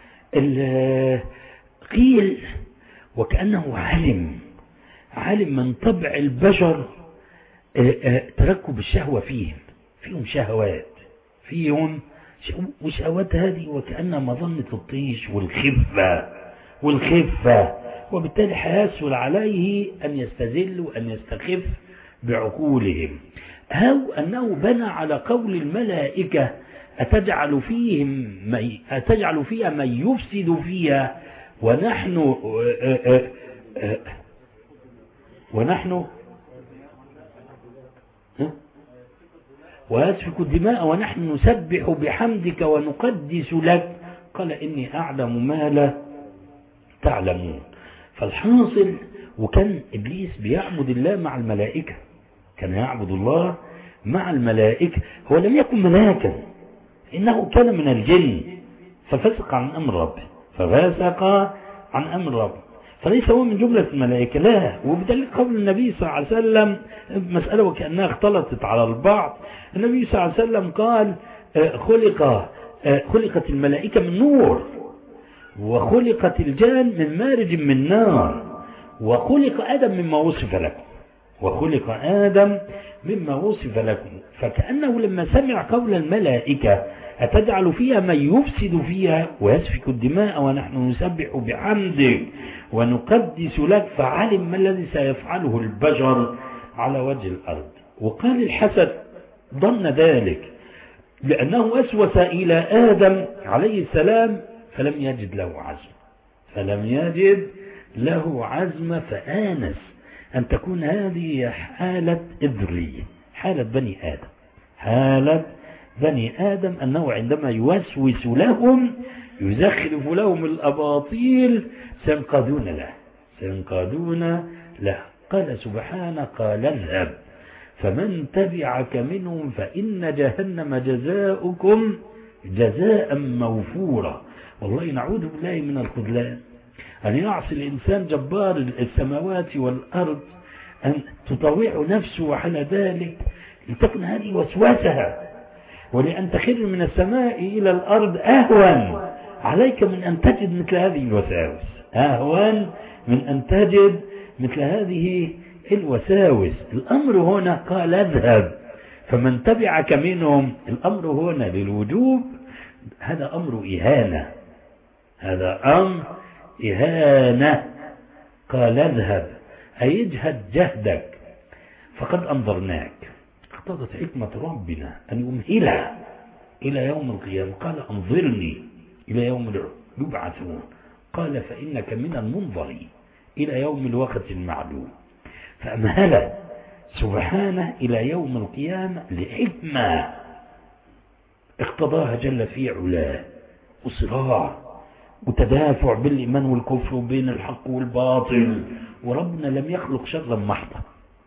قيل وكأنه علم علم من طبع البشر تركب الشهوة فيهم، فيهم شهوات فيهم وشهوات هذه وكأنها مظنة الطيش والخفة والخفة وبالتالي حيسهل عليه أن يستذل وأن يستخف بعقولهم. أو أنه بنى على قول الملائكة أتجعل فيهم من أتجعل فيها من يفسد فيها ونحن ونحن ويسفك الدماء ونحن نسبح بحمدك ونقدس لك. قال إني أعلم ما لا تعلمون. فالحاصل وكان إبليس بيعبد الله مع الملائكة، كان يعبد الله مع الملائكة. هو لم يكن ملاكا، إنه كان من الجن ففسق عن أمر ربه ففسق عن أمر ربه، فليس هو من جملة الملائكة لا. وبدليل قول النبي صلى الله عليه وسلم مسألة وكأنها اختلطت على البعض. النبي صلى الله عليه وسلم قال خلق خلقت الملائكة من نور وخلقت الجان من مارج من نار وخلق آدم مما وصف لكم وخلق آدم مما وصف لكم. فكأنه لما سمع قول الملائكة أتجعل فيها من يفسد فيها ويسفك الدماء ونحن نسبح بحمدك ونقدس لك، فعلم ما الذي سيفعله البشر على وجه الأرض. وقال الحسن ظن ذلك لأنه أسوس إلى آدم عليه السلام فلم يجد له عزم فلم يجد له عزم فآنس أن تكون هذه حالة إذرية، حالة بني آدم، حالة بني آدم أنه عندما يوسوس لهم يزخرف لهم الأباطيل سينقادون له سينقادون له. قال سبحانه قال اذهب فمن تبعك منهم فإن جهنم جزاؤكم جزاء موفورا. والله نعوذ بالله من الخذلان، أن يعصي الإنسان جبار السماوات والأرض أن تطوع نفسه على ذلك لتكن هذه وسوسها، ولأن تخر من السماء إلى الأرض أهون عليك من أن تجد مثل هذه الوساوس، أهون من أن تجد مثل هذه الوساوس. الأمر هنا قال اذهب فمن تبعك منهم، الأمر هنا للوجوب، هذا أمر إهانة، هذا أمر إهانة. قال اذهب أي اجهد جهدك فقد أنظرناك. اقتضت حكمة ربنا أن يمهلها إلى يوم القيامة. قال أنظرني إلى يوم يبعثون. قال فإنك من المنظرين إلى يوم الوقت المعلوم. فأمهل سبحانه إلى يوم القيامة لحكمة اقتضاها جل في علاه، وصراع وتدافع بالإيمان والكفر وبين الحق والباطل. وربنا لم يخلق شرا محضا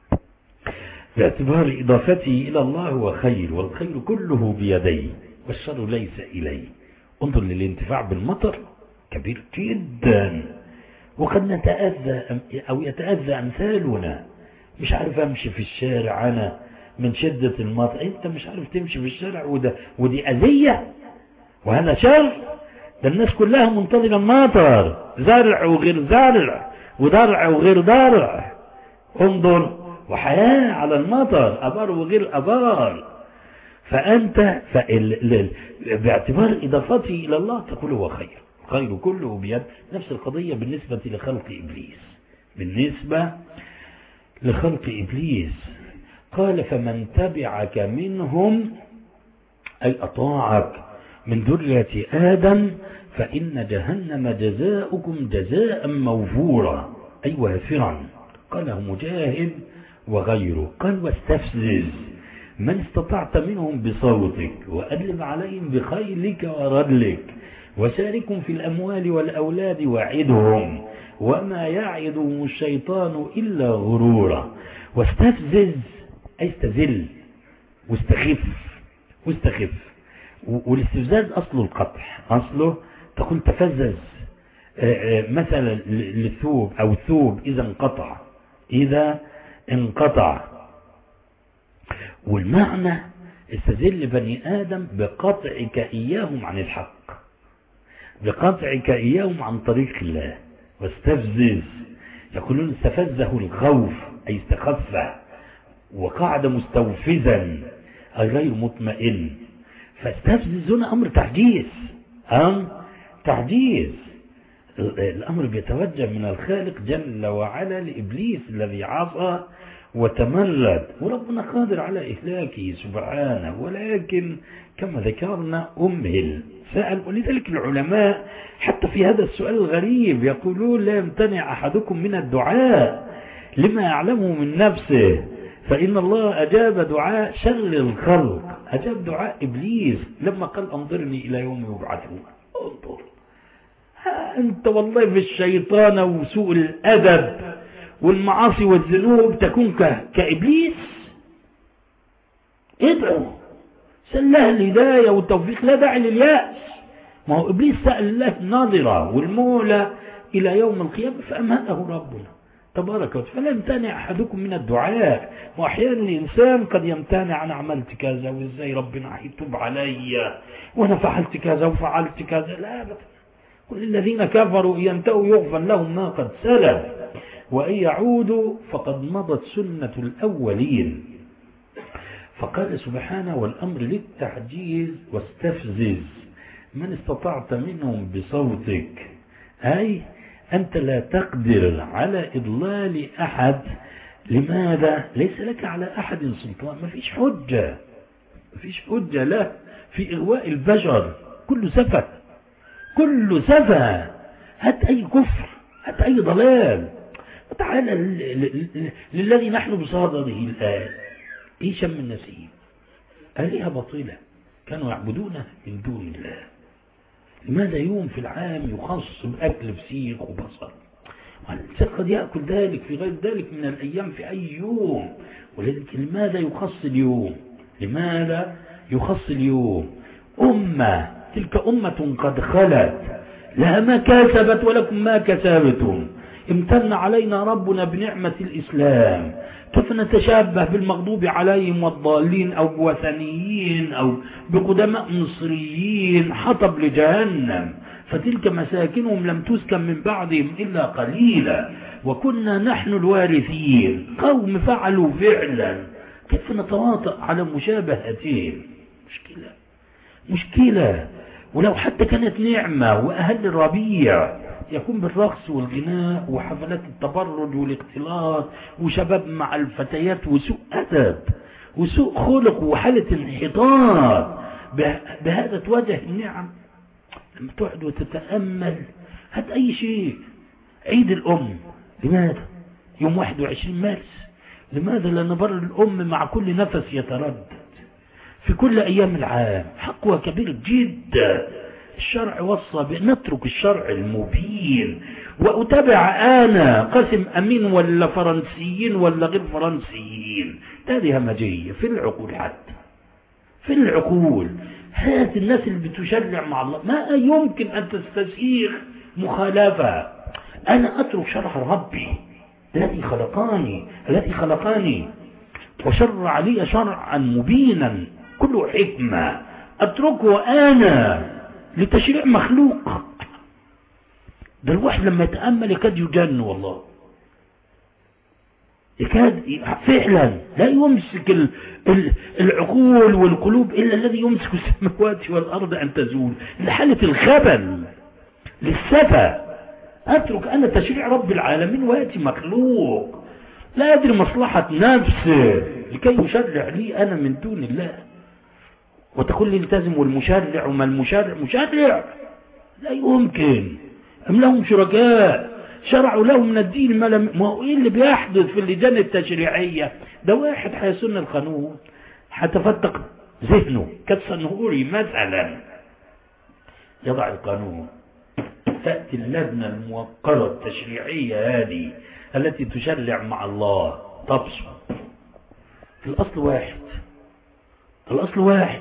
باعتبار إضافته إلى الله هو خير، والخير كله بيديه والشر ليس إليه. انظر للانتفاع بالمطر كبير جدا، وقد نتأذى أو يتأذى أمثالنا. مش عارف أمشي في الشارع أنا من شدة المطر، أنت مش عارف تمشي في الشارع، وده ودي أذية وهذا شر. ده الناس كلها منتظرة المطر، زرع وغير زرع وضرع وغير ضرع، انظر، وحياة على المطر، أبار وغير أبار. فأنت فال... باعتبار إضافته إلى الله تقول هو خير، خير كله بيد. نفس القضية بالنسبة لخلق إبليس، بالنسبة لخلق إبليس قال فمن تبعك منهم أي أطاعك من ذرية آدم فإن جهنم جزاؤكم جزاء موفورا أي وافرا. قاله مجاهد وغيره. قال واستفزز من استطعت منهم بصوتك وأدلب عليهم بخيلك ورجلك وشاركهم في الأموال والأولاد وعدهم وما يعدهم الشيطان إلا غرورا. واستفزز أي استذل واستخف واستخف. والاستفزاز أصله القطع، أصله تقول تفزز مثلا للثوب أو الثوب إذا انقطع، إذا انقطع. والمعنى استذل بني آدم بقطعك إياهم عن الحق، بقطعك إياهم عن طريق الله. واستفزز يقولون استفزه الخوف أي استخفه، وقعد مستوفزا أي غير مطمئن. فاستفزز هنا أمر تعجيز، أمر تعجيز. الأمر بيتوجه من الخالق جل وعلا لإبليس الذي عصى وتمرد، وربنا قادر على إهلاكه سبحانه، ولكن كما ذكرنا أمهل سأل. ولذلك العلماء حتى في هذا السؤال الغريب يقولون لا يمتنع أحدكم من الدعاء لما يعلمه من نفسه، فإن الله أجاب دعاء شر الخلق، أجاب دعاء إبليس لما قال أنظرني إلى يوم يبعثون. انظر أنت والله بالشيطان وسوء الأدب والمعاصي والذنوب تكون كإبليس. ادعو، سأل الله الهداية والتوفيق، لا داعي لليأس. ما هو إبليس سأل الله الناظرة والمولى إلى يوم القيامة فأمهله ربنا تبارك وتعالى. فلا يمتنع أحدكم من الدعاء. وأحيانا الإنسان قد يمتنع، أنا عملت كذا وإزاي ربنا هيتوب علي وأنا فعلت كذا وفعلت كذا. لا أبدا، كل الذين كفروا ينتهوا يغفر لهم ما قد سلف وإن يعودوا فقد مضت سنة الأولين. فقال سبحانه والأمر للتعجيز واستفزز من استطعت منهم بصوتك، أي أنت لا تقدر على إضلال أحد. لماذا؟ ليس لك على أحد سلطان، ما فيش حجة، ما فيش حجة له في إغواء البشر. كل سفه، كل سفه. هات أي كفر، هات أي ضلال. تعالى للذي نحن بصدده الآن، إيه شم النسيم؟ آلهة باطلة كانوا يعبدونها من دون الله. لماذا يوم في العام يخص بأكل فسيخ وبصل؟ والإنسان قد يأكل ذلك في غير ذلك من الأيام في أي يوم. ولذلك لماذا يخص اليوم؟ لماذا يخص اليوم؟ أمة، تلك أمة قد خلت لها ما كسبت ولكم ما كسبتم. امتن علينا ربنا بنعمة الإسلام، كيف نتشابه بالمغضوب عليهم والضالين أو بوثنيين أو بقدماء مصريين حطب لجهنم. فتلك مساكنهم لم تسكن من بعدهم إلا قليلا وكنا نحن الوارثين. قوم فعلوا فعلا، كيف نتواطأ على مشابهتهم؟ مشكلة، مشكلة. ولو حتى كانت نعمة وأهل الربيع يكون بالرقص والغناء وحفلات التبرج والاختلاط وشباب مع الفتيات وسوء أدب وسوء خلق وحالة انحطاط، بهذا تواجه النعم. لما تقعد وتتأمل، هات أي شيء. عيد الأم، لماذا يوم واحد وعشرين مارس؟ لماذا لا نبر الأم مع كل نفس يتردد في كل أيام العام؟ حقها كبير جدا. الشرع وصى بنترك الشرع المبين وأتبع أنا قسم أمين ولا فرنسيين ولا غير فرنسيين. هذه همجية في العقول، حتى في العقول. هات الناس اللي بتشرع مع الله، ما يمكن أن تستسيغ مخالفة أنا أترك شرع ربي الذي خلقاني الذي خلقاني وشرع لي شرعا مبينا كله حكمة، أتركه أنا لتشريع مخلوق؟ ده الواحد لما يتأمل يكاد يجن والله، يكاد فعلا لا يمسك العقول والقلوب إلا الذي يمسك السماوات والأرض أن تزول، لحالة الخبل للسفة. أترك أنا تشريع رب العالمين ويأتي مخلوق لا يدري مصلحة نفسه لكي يشرع لي أنا من دون الله، وتقول لي التزم والمشرع وما المشرع مشرع؟ لا يمكن. أم لهم شركاء شرعوا له من الدين ما لم ما هو إيه اللي بيحدث في اللجان التشريعية؟ ده واحد هيسن القانون هتفتق ذهنه كالصنهوري مثلا يضع القانون، تأتي اللجنة الموقرة التشريعية هذه التي تشرع مع الله تبصر الأصل واحد الأصل واحد.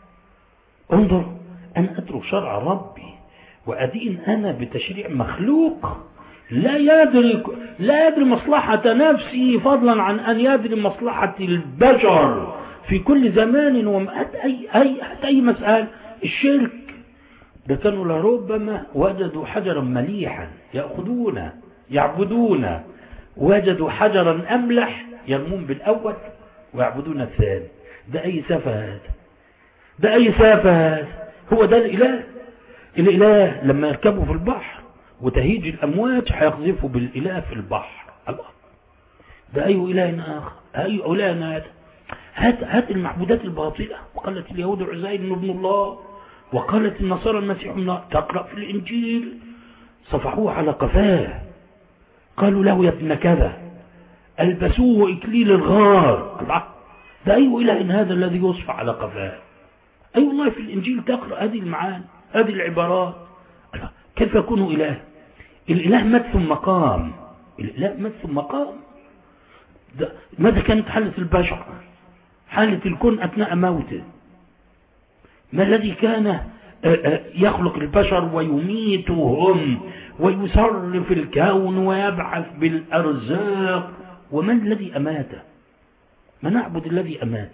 انظر، أنا أترك شرع ربي وأدين أنا بتشريع مخلوق لا يدري لا يدري مصلحة نفسي فضلا عن أن يدري مصلحة البشر في كل زمان ومأت أي, أي, أي مسألة. الشرك ده كانوا لربما وجدوا حجرا مليحا يأخذونه يعبدونه، وجدوا حجرا أملح يرمون بالأول ويعبدون الثاني. ده أي سفه هذا؟ ده أي سفه هذا؟ هو ده الإله؟ الإله لما يركبوا في البحر وتهيج الأمواج هيقذفوا بالإله في البحر. الله، ده أي إله آخر؟ أي إله هذا؟ هات هات المعبودات الباطلة. وقالت اليهود عزير ابن الله، وقالت النصارى المسيح ابن الله. تقرأ في الإنجيل صفحوه على قفاه، قالوا له يا ابن كذا، ألبسوه إكليل الغار. الله، ده أي إله هذا الذي يصفى على قفاه؟ أي والله في الإنجيل تقرأ هذه المعاني هذه العبارات. الله، كيف يكون إله؟ الإله مات ثم قام. الإله مات ثم قام. ماذا كانت حالة البشر؟ حالة الكون أثناء موته؟ ما الذي كان يخلق البشر ويميتهم ويصرف الكون ويبعث بالأرزاق؟ ومن الذي أماته؟ ما نعبد الذي أماته؟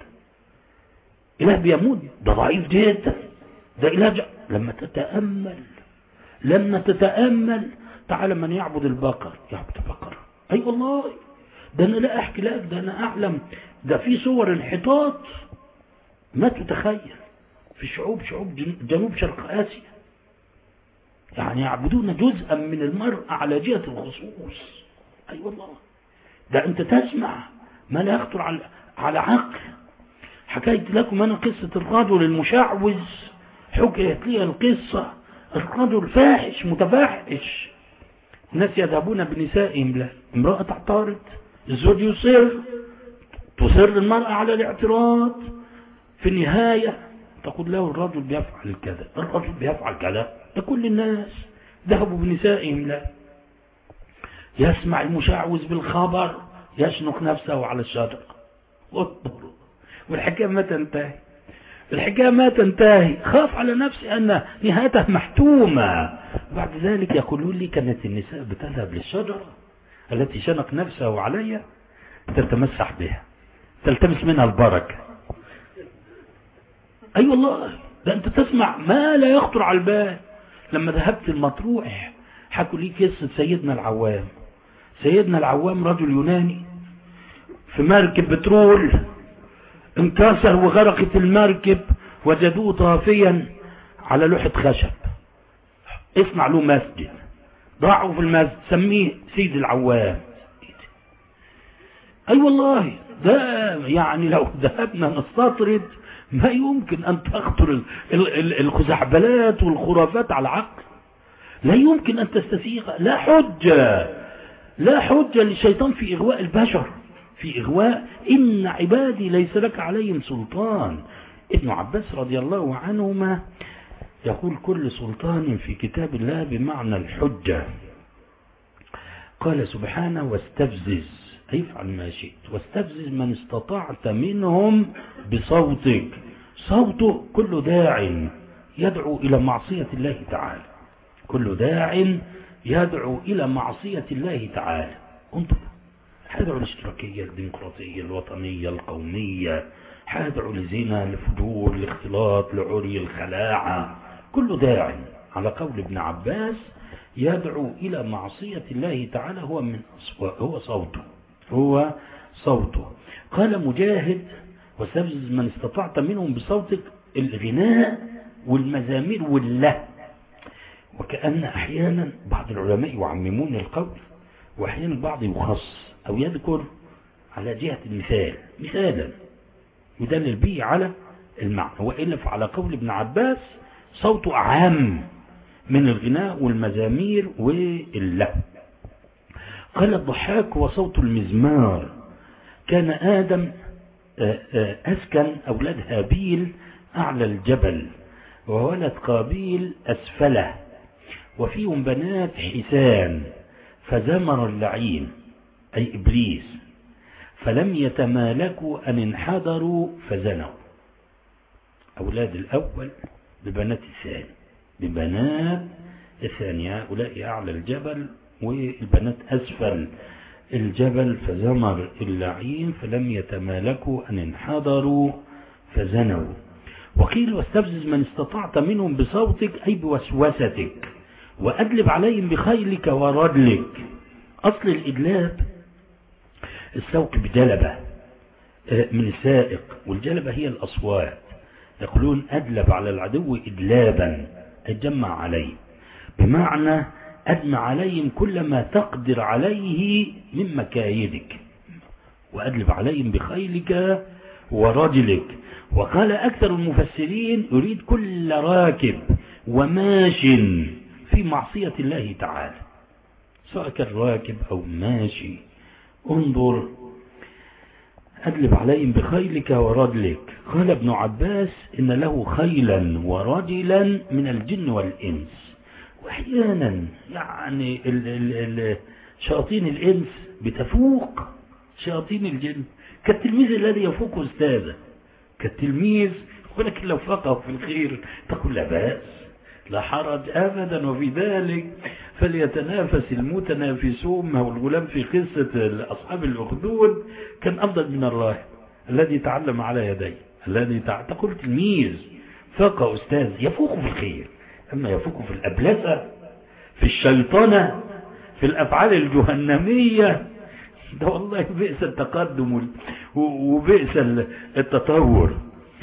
إله بيموت؟ ده ضعيف جدا. ده إله ج... لما تتأمل لما تتأمل تعالى من يعبد البقر يعبد البقر. أي أيوة والله، ده أنا لا أحكي لك، ده أنا أعلم، ده في صور انحطاط ما تتخيل في شعوب شعوب جنوب شرق آسيا، يعني يعبدون جزءا من المرأة على جهة الخصوص. أي أيوة والله، ده أنت تسمع ما لا يخطر على على عقل. حكيت لكم أنا قصة الرجل المشعوذ، حكيت لي القصة الرجل فاحش متفاحش، الناس يذهبون بنسائهم له، امرأة تعترض، الزوج يصر، تصر المرأة على الاعتراض، في النهاية تقول له الرجل بيفعل كذا الرجل بيفعل كذا. كل الناس ذهبوا بنسائهم له، يسمع المشعوذ بالخبر يشنق نفسه على الشجرة والحكاية ما تنتهي الحكاية ما تنتهي خاف على نفسه أن نهايته محتومة. بعد ذلك يقولون لي كانت النساء بتذهب للشجرة التي شنق نفسه عليها تتمسح بها تلتمس منها البركة. أي أيوة والله، ده أنت تسمع ما لا يخطر على البال. لما ذهبت المطروح حكوا لي قصة سيدنا العوام. سيدنا العوام رجل يوناني في مركب بترول انكسر وغرقت المركب، وجدوه طافيا على لوحة خشب، اصنع له مسجد، ضاعوا في المسجد سميه سيد العوام. اي أيوة والله، ده يعني لو ذهبنا نستطرد ما يمكن ان تخطر الخزعبلات والخرافات على العقل، لا يمكن ان تستسيغ. لا حجة لا حجة للشيطان في اغواء البشر، في إغواء إن عبادي ليس لك عليهم سلطان. ابن عباس رضي الله عنهما يقول كل سلطان في كتاب الله بمعنى الحجة. قال سبحانه واستفزز، أي افعل ما شئت، واستفزز من استطعت منهم بصوتك. صوته كل داع يدعو إلى معصية الله تعالى، كل داع يدعو إلى معصية الله تعالى. انظر، هيدعو الاشتراكية، الديمقراطية، الوطنية، القومية، هيدعو لزنا، لفجور، لاختلاط، لعري، الخلاعة، كل داع على قول ابن عباس يدعو إلى معصية الله تعالى هو من هو صوته هو صوته. قال مجاهد: واستفزز من استطعت منهم بصوتك، الغناء والمزامير والله. وكأن أحيانا بعض العلماء يعممون القول، وأحيانا البعض يخص أو يذكر على جهة المثال مثالا يدلل به على المعنى، وإلا فعلى قول ابن عباس صوته أعم من الغناء والمزامير والله. قال الضحاك: وصوت المزمار. كان آدم أسكن أولاد هابيل أعلى الجبل، وولد قابيل أسفله، وفيهم بنات حسان، فزمر اللعين أي إبليس، فلم يتمالكوا أن انحدروا فزنوا. أولاد الأول ببنات الثاني ببنات الثانية، هؤلاء أعلى الجبل والبنات أسفل الجبل، فزمر اللعين فلم يتمالكوا أن انحدروا فزنوا. وقيل: واستفزز من استطعت منهم بصوتك أي بوسوستك، وأدلب عليهم بخيلك ورجلك. أصل الإدلاب السوق بجلبة من السائق، والجلبة هي الأصوات. يقولون: أدلب على العدو إدلابا، أجمع عليه، بمعنى أدمع عليهم كل ما تقدر عليه من مكايدك، وأدلب عليهم بخيلك ورجلك. وقال أكثر المفسرين: يريد كل راكب وماش في معصية الله تعالى، سواء كان راكب أو ماشي. انظر، أدلب عليهم بخيلك ورجلك. قال ابن عباس: إن له خيلا ورجلا من الجن والإنس. وأحيانا يعني شياطين الإنس بتفوق شياطين الجن، كالتلميذ الذي يفوق أستاذه، كالتلميذ، ولكن لو فقه في الخير تقول: لا بأس، لا حرج أبدا، وفي ذلك فليتنافس المتنافسون. ما هو الغلام في قصة أصحاب الأخدود كان أفضل من الراهب الذي تعلم على يديه، الذي تقول تلميذ فقه أستاذ يفوق في الخير. أما يفوق في الأبلسة، في الشيطنة، في الأفعال الجهنمية، ده والله بئس التقدم وبئس التطور.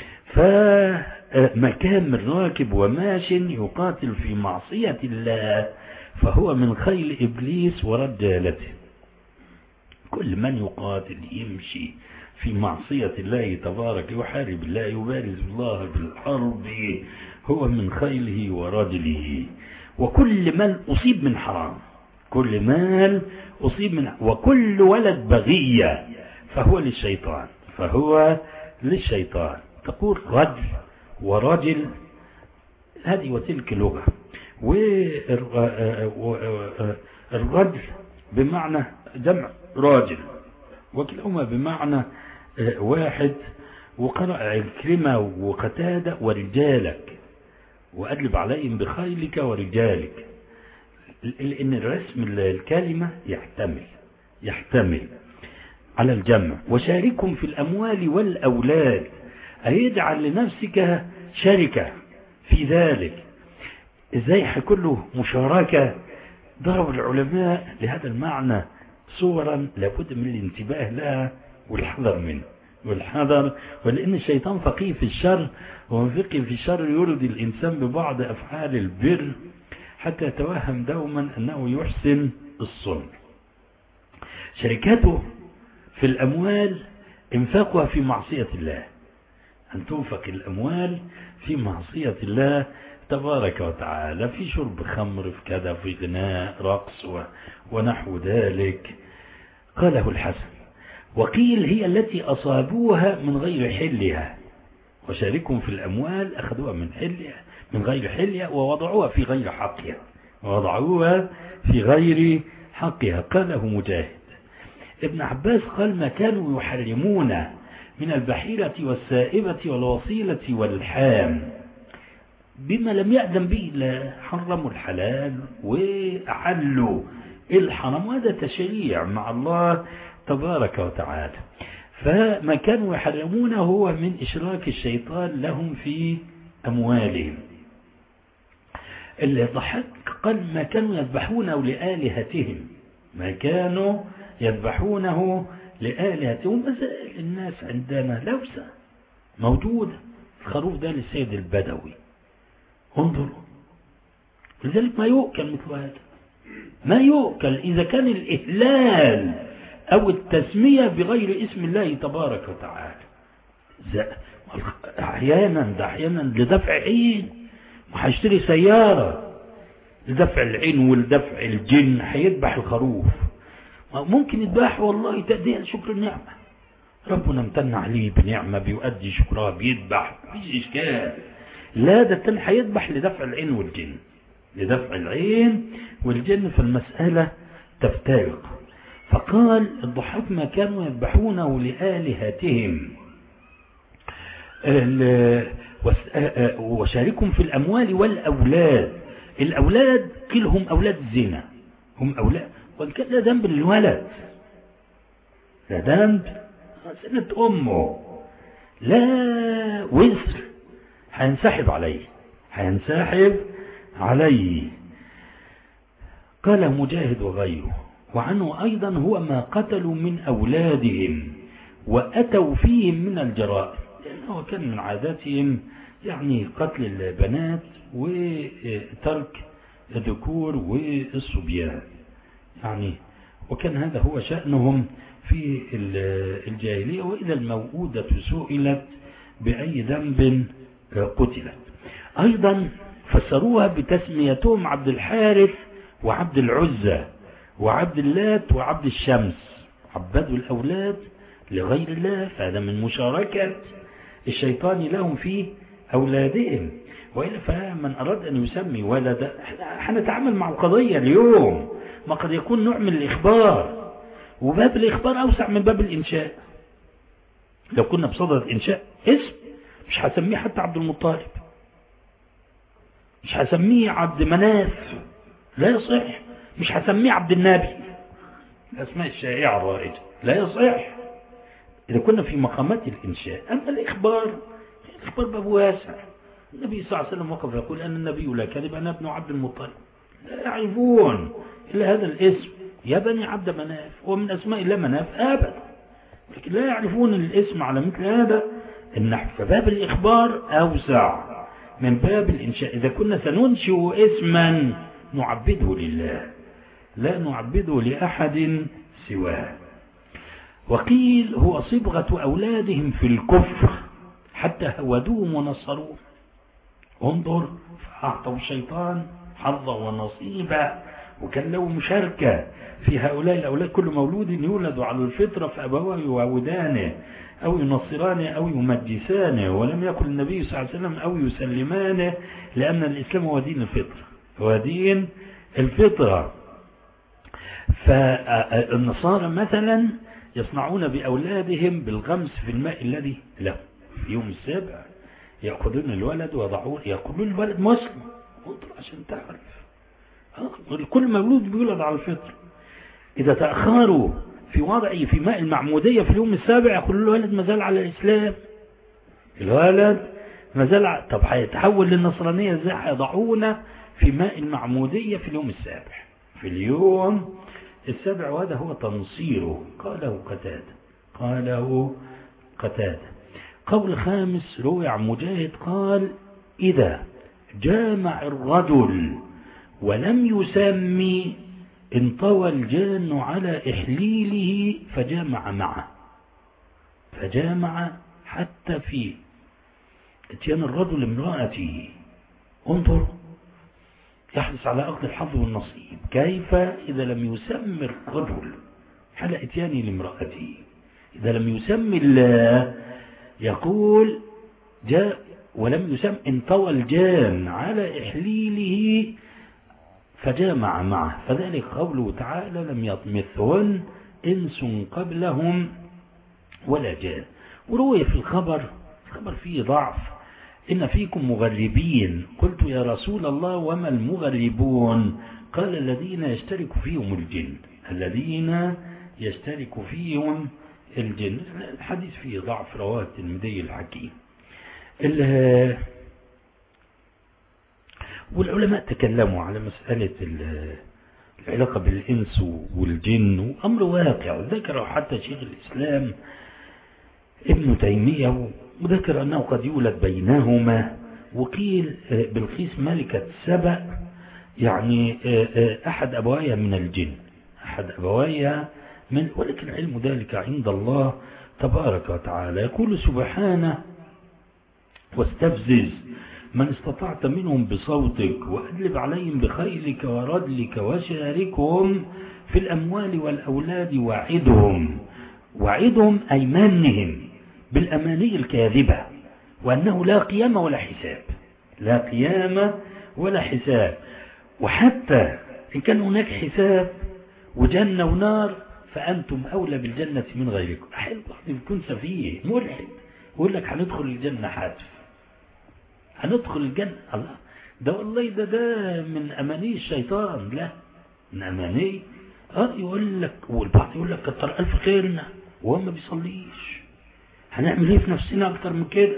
فمكان من راكب وماش يقاتل في معصية الله فهو من خيل إبليس ورجالته. كل من يقاتل يمشي في معصية الله تبارك، يحارب الله، يبارز الله بالحرب، هو من خيله ورجله. وكل من أصيب من حرام، كل مال أصيب من، وكل ولد بغية فهو للشيطان فهو للشيطان. تقول رجل ورجل، هذه وتلك لغة. والرجل بمعنى جمع راجل، وكلاهما بمعنى واحد. وقرأ عكرمة وقتادة: ورجالك، وأدلب عليهم بخيلك ورجالك، لأن الرسم الكلمة يحتمل يحتمل على الجمع. وشاركهم في الأموال والأولاد، أي اجعل لنفسك شركة في ذلك. إزاي هيكون مشاركة؟ ضرب العلماء لهذا المعنى صورا لابد من الانتباه لها والحذر منه والحذر، ولأن الشيطان فقيه في الشر، وفقه في الشر يرضي الإنسان ببعض أفعال البر حتى يتوهم دوما أنه يحسن الصنع. شركته في الأموال انفاقها في معصية الله، أن تنفق الأموال في معصية الله تبارك وتعالى، في شرب خمر، في كذا، في غناء، رقص ونحو ذلك. قاله الحسن. وقيل: هي التي أصابوها من غير حلها، وشاركهم في الأموال أخذوها من حلها من غير حلها ووضعوها في غير حقها ووضعوها في غير حقها. قاله مجاهد. ابن عباس قال: ما كانوا يحرمون من البحيرة والسائبة والوصيلة والحام. بما لم يأذن به الله، حرموا الحلال وأحلوا الحرام، وهذا تشريع مع الله تبارك وتعالى. فما كانوا يحرمونه هو من إشراك الشيطان لهم في أموالهم. اللي ضحك قال ما كانوا يذبحونه لآلهتهم، ما كانوا يذبحونه لآلهتهم. مازال الناس عندنا لوسة موجودة. الخروف ده للسيد البدوي، انظروا، لذلك ما يؤكل مثل هذا، ما يؤكل إذا كان الإهلال أو التسمية بغير اسم الله تبارك وتعالى. أحيانا ده أحيانا لدفع عين، وهيشتري سيارة لدفع العين ولدفع الجن، هيذبح الخروف. ممكن يذبح والله تأدية لشكر النعمة، ربنا امتن عليه بنعمة بيؤدي شكرها بيذبح، مفيش إشكال. لا، ده التاني هيذبح لدفع العين والجن، لدفع العين والجن، فالمسألة تفترق. فقال الضحاك ما كانوا يذبحونه لآلهتهم وشاركهم في الأموال والأولاد. الأولاد قيل هم أولاد الزنا، هم أولاد، وإن كان لا ذنب للولد، لا ذنب، سنة أمه، لا وزر، هينسحب عليه، هينسحب عليه. قال مجاهد وغيره، وعنه أيضا هو ما قتلوا من أولادهم وأتوا فيهم من الجرائم، لأنه كان من عاداتهم يعني قتل البنات وترك الذكور والصبيان يعني، وكان هذا هو شأنهم في الجاهلية. وإذا الموءودة سئلت بأي ذنب قتلت. أيضا فسروها بتسميتهم عبد الحارث وعبد العزة وعبد اللات وعبد الشمس، عبدوا الأولاد لغير الله، فهذا من مشاركة الشيطان لهم في أولادهم. وإلا فمن أراد أن يسمي ولد، حنتعامل مع القضية اليوم، ما قد يكون نوع من الإخبار، وباب الإخبار أوسع من باب الإنشاء. لو كنا بصدد إنشاء اسم مش هسميه حتى عبد المطلب، مش هسميه عبد مناف، لا يصح. مش هسميه عبد النبي، الأسماء الشائعة الرائجة، لا يصح إذا كنا في مقامات الإنشاء. أما الإخبار، الإخبار باب واسع. النبي صلى الله عليه وسلم وقف يقول أنا النبي لا كذب، أنا ابن عبد المطلب، لا يعرفون إلا هذا الاسم، يا بني عبد مناف، ومن أسماء الله مناف أبدا، لكن لا يعرفون الاسم على مثل هذا النحو. فباب الإخبار أوسع من باب الإنشاء. إذا كنا سننشئ اسما نعبده لله، لا نعبده لأحد سواه. وقيل هو صبغة أولادهم في الكفر حتى هودوهم ونصروهم. انظر، فأعطوا الشيطان حظا ونصيبا، وكان له مشاركة في هؤلاء الأولاد. كل مولود يولد على الفطرة فأبواه يعودانه أو ينصرانه أو يمجسانه، ولم يقل النبي صلى الله عليه وسلم أو يسلمانه، لأن الإسلام هو دين الفطرة، هو دين الفطرة. فالنصارى مثلا يصنعون بأولادهم بالغمس في الماء الذي له في يوم السابع، يأخذون الولد ويضعون، يقولون الولد مسلم، انظر عشان تعرف، كل مولود بيولد على الفطر. إذا تأخروا في وضعه في ماء المعمودية في اليوم السابع، يقولون الولد مازال على الإسلام، الولد مازال على... طب هيتحول للنصرانية ازاي؟ هيضعونه في ماء المعمودية في اليوم السابع، في اليوم السابع، وهذا هو تنصيره. قاله قتادة، قاله قتادة. قول خامس روي عن مجاهد قال إذا جامع الرجل ولم يسمي انطوى الجان على إحليله فجامع معه، فجامع حتى في اتيان الرجل امرأته. انظر، يحرص على أخذ الحظ والنصيب. كيف إذا لم يسمي الرجل حال اتيانه لامرأته، إذا لم يسمي الله، يقول جاء ولم يسم انطوى الجان على إحليله فجامع معه، فذلك قوله تعالى لم يطمثهن إنس قبلهم ولا جان. وروي في الخبر، الخبر فيه ضعف، إن فيكم مغربين. قلت يا رسول الله وما المغربون؟ قال الذين يشترك فيهم الجن، الذين يشترك فيهم الجن. الحديث فيه ضعف، رواه الترمذي الحكيم. والعلماء تكلموا على مسألة العلاقة بالإنس والجن، وأمر واقع ذكر حتى شيخ الإسلام ابن تيمية، وذكر أنه قد يولد بينهما. وقيل بلقيس ملكة سبأ يعني أحد أبويها من الجن، أحد أبويها من، ولكن علم ذلك عند الله تبارك وتعالى. يقول سبحانه واستفزز من استطعت منهم بصوتك وأدلب عليهم بخيلك ورجلك وشاركهم في الأموال والأولاد وعدهم. وعدهم أي منهم بالأماني الكاذبة، وأنه لا قيام ولا حساب، لا قيام ولا حساب. وحتى إن كان هناك حساب وجنة ونار فأنتم أولى بالجنة من غيركم. أحيانا يكون سفيه ملحد يقول لك هندخل الجنة حاتف، هندخل الجنة. الله، ده والله ده ده من أماني الشيطان، لا من أماني. اه يقول لك، والبعض يقول لك كتر ألف خيرنا وهو ما بيصليش، هنعمل ايه في نفسنا أكتر من كده؟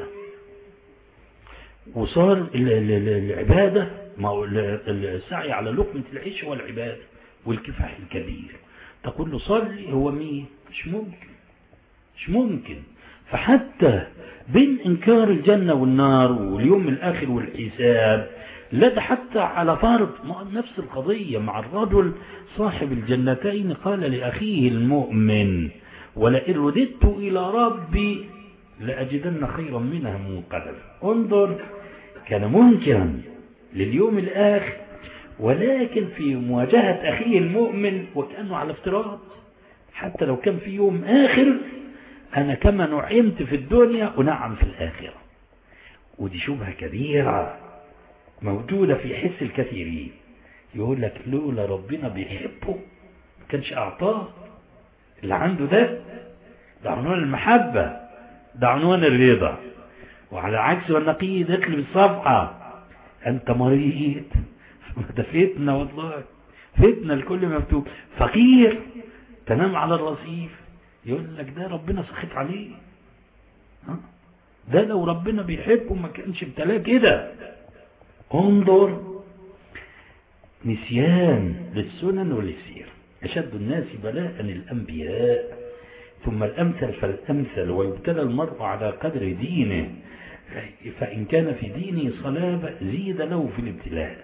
وصار العبادة، ما هو السعي على لقمة العيش هو العبادة والكفاح الكبير. تقول له صلي، هو مين؟ مش ممكن، مش ممكن. فحتى بين إنكار الجنة والنار واليوم الآخر والحساب، لا ده حتى على فرض نفس القضية مع الرجل صاحب الجنتين قال لأخيه المؤمن ولئن رددت إلى ربي لأجدن خيرا منها منقلبا. انظر، كان منكرا لليوم الآخر، ولكن في مواجهة أخيه المؤمن وكأنه على افتراض، حتى لو كان في يوم آخر أنا كما نعمت في الدنيا ونعم في الآخرة. ودي شبهة كبيرة موجودة في حس الكثيرين. يقول لك لولا ربنا بيحبه ما كانش أعطاه اللي عنده. ده ده عنوان المحبة، ده عنوان الرضا. وعلى عكس والنقيض اقلب الصفحة، أنت مريض، ده فتنة والله، فتنة الكل مفتوح. فقير تنام على الرصيف يقول لك ده ربنا سخط عليه. ده لو ربنا بيحبه ما كانش ابتلاه كده. انظر، نسيان للسنن والسير. أشد الناس بلاء الأنبياء ثم الأمثل فالأمثل، ويبتلى المرء على قدر دينه، فإن كان في دينه صلابة زيد له في الابتلاء.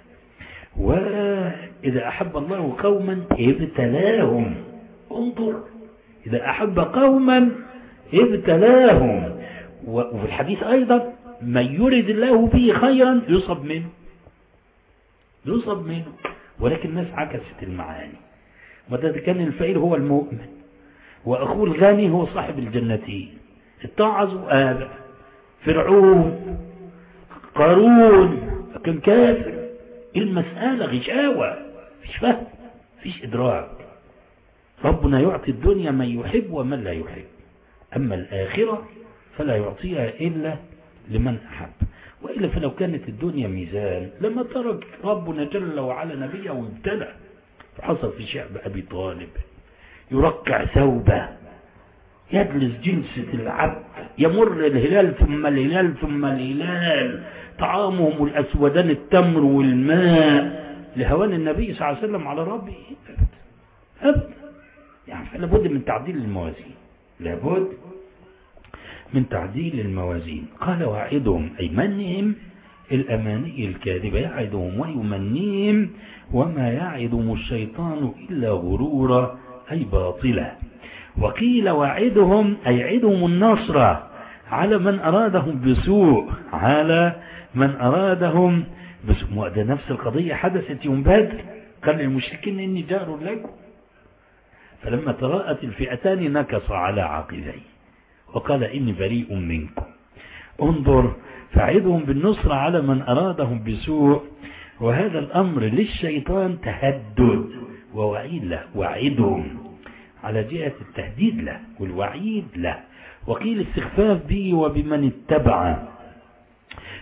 وإذا أحب الله قوما ابتلاهم. انظر، إذا أحب قوما ابتلاهم. وفي الحديث أيضا من يرد الله به خيرا يصب منه، يصب منه. ولكن الناس عكست المعاني، وده كان الفقير هو المؤمن وأخوه الغني هو صاحب الجنتين. اتعظوا آبا فرعون قارون كان كافر. المسألة غشاوة، فيش فهم، فيش إدراك. ربنا يعطي الدنيا من يحب ومن لا يحب، أما الآخرة فلا يعطيها إلا لمن أحب. وإلا فلو كانت الدنيا ميزان لما ترك ربنا جل وعلا نبيه وابتلى. فحصل في شعب أبي طالب يرقع ثوبه، يجلس جلسة العبد، يمر الهلال ثم الهلال ثم الهلال، طعامهم الأسودان التمر والماء، لهوان النبي صلى الله عليه وسلم على ربه. أبدا يعني لابد من تعديل الموازين، لابد من تعديل الموازين. قال وعدهم أي منهم الأماني الكاذبة، يعدهم ويمنيهم وما يعدهم الشيطان إلا غرورا أي باطلا. وقيل وعدهم أي عدهم النصر على من أرادهم بسوء، على من أرادهم بسوء. ده نفس القضية حدثت يوم بدر، قال للمشركين إني جار لكم، فلما تراءت الفئتان نكص على عقبيه وقال إني بريء منكم. انظر، فعدهم بالنصر على من أرادهم بسوء. وهذا الأمر للشيطان تهدد ووعيد له، وعدهم على جهة التهديد له والوعيد له. وقيل استخفاف به وبمن اتبع،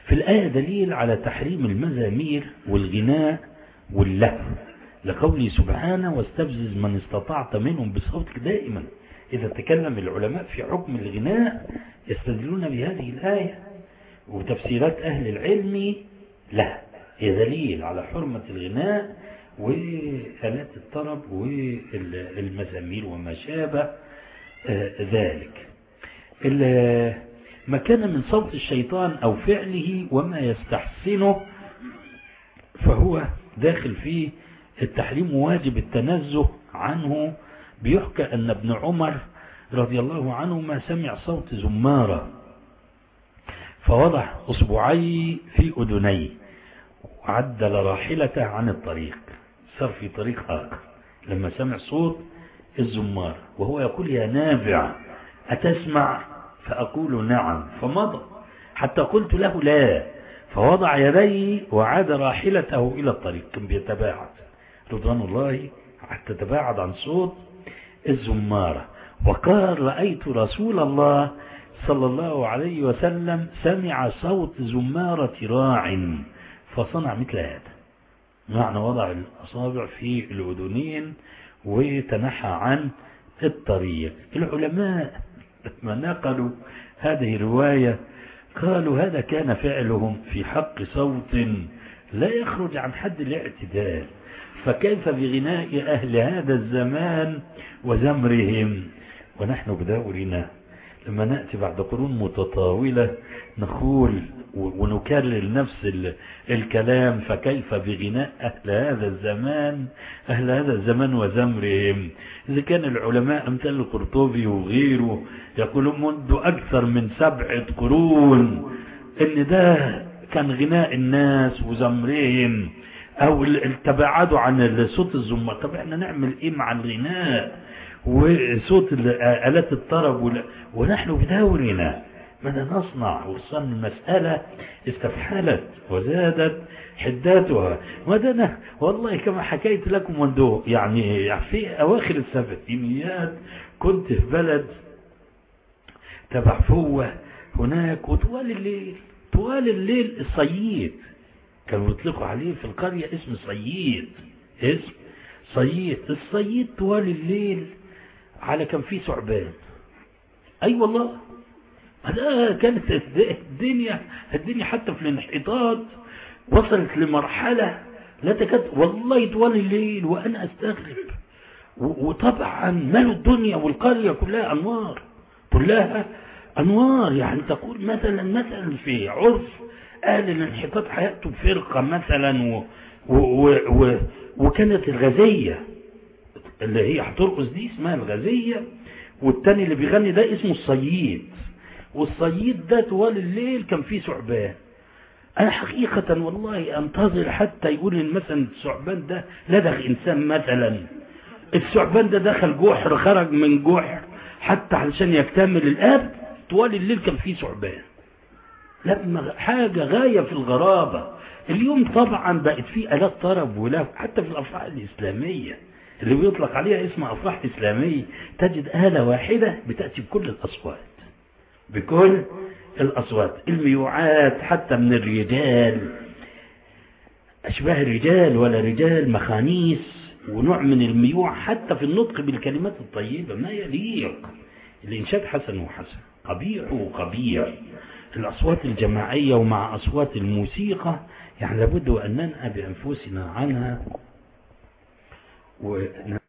في الآية دليل على تحريم المزامير والغناء واللهو، لقوله سبحانه واستفزز من استطعت منهم بصوتك. دائما إذا تكلم العلماء في حكم الغناء يستدلون بهذه الآية، وتفسيرات أهل العلم لها هي دليل على حرمة الغناء وآلات الطرب والمزامير وما شابه ذلك. ما كان من صوت الشيطان أو فعله وما يستحسنه فهو داخل فيه التحريم، واجب التنزه عنه. بيحكى أن ابن عمر رضي الله عنه ما سمع صوت زمارة فوضع أصبعي في أذنيه وعدل راحلته عن الطريق، صار في طريق آخر لما سمع صوت الزمار، وهو يقول يا نافع أتسمع؟ فأقول نعم، فمضى حتى قلت له لا، فوضع يديه وعاد راحلته إلى الطريق. كان بيتباعد رضوان الله حتى تباعد عن صوت الزمارة. وقال رأيت رسول الله صلى الله عليه وسلم سمع صوت زمارة راع فصنع مثل هذا، معنى وضع الأصابع في الأذنين وتنحى عن الطريق. العلماء لما نقلوا هذه الرواية قالوا هذا كان فعلهم في حق صوت لا يخرج عن حد الاعتدال، فكيف بغناء أهل هذا الزمان وزمرهم؟ ونحن بدورنا لما نأتي بعد قرون متطاولة نقول ونكرر نفس الكلام، فكيف بغناء أهل هذا الزمان أهل هذا الزمان وزمرهم؟ إذا كان العلماء أمثال القرطبي وغيره يقولون منذ أكثر من سبعة قرون إن ده كان غناء الناس وزمرهم أو التباعدوا عن صوت الزمار. طب احنا نعمل إيه مع الغناء وصوت آلات الطرب ونحن بدورنا ماذا نصنع؟ وصلنا المسألة استفحلت وزادت حداتها. ودنا والله كما حكيت لكم منذ يعني في أواخر السبعينيات كنت في بلد تبع فوة هناك، وطوال الليل طوال الليل الصييد كانوا يطلقوا عليه في القرية اسم صييد، اسم صييد. الصييد طوال الليل على كان فيه ثعبان. أي أيوة والله هذا كانت الدنيا الدنيا حتى في الانحطاط وصلت لمرحلة لا تكاد والله طوال الليل وأنا أستغرب. وطبعا مال الدنيا والقرية كلها أنوار، كلها أنوار. يعني تقول مثلا مثلا في عرف أهل الانحطاط حياته بفرقة مثلا و و و و وكانت الغزية اللي هي هترقص دي اسمها الغزية، والتاني اللي بيغني ده اسمه الصييد. والصييد ده طوال الليل كان فيه ثعبان. أنا حقيقة والله أنتظر حتى يقول إن مثلا الثعبان ده لدغ إنسان مثلا، الثعبان ده دخل جحر خرج من جحر حتى علشان يكتمل الأب. طوال الليل كان فيه ثعبان. لما حاجة غاية في الغرابة. اليوم طبعا بقت فيه آلات طرب ولا حتى في الأفراح الإسلامية اللي بيطلق عليها اسم أفراح إسلامية تجد آلة واحدة بتأتي بكل الأصوات، بكل الأصوات. الميوعات حتى من الرجال أشباه الرجال ولا رجال مخانيس، ونوع من الميوع حتى في النطق بالكلمات الطيبة ما يليق. الإنشاد حسن وحسن، قبيح وقبيح. الأصوات الجماعية ومع أصوات الموسيقى يعني لابد أن ننأى بأنفسنا عنها. و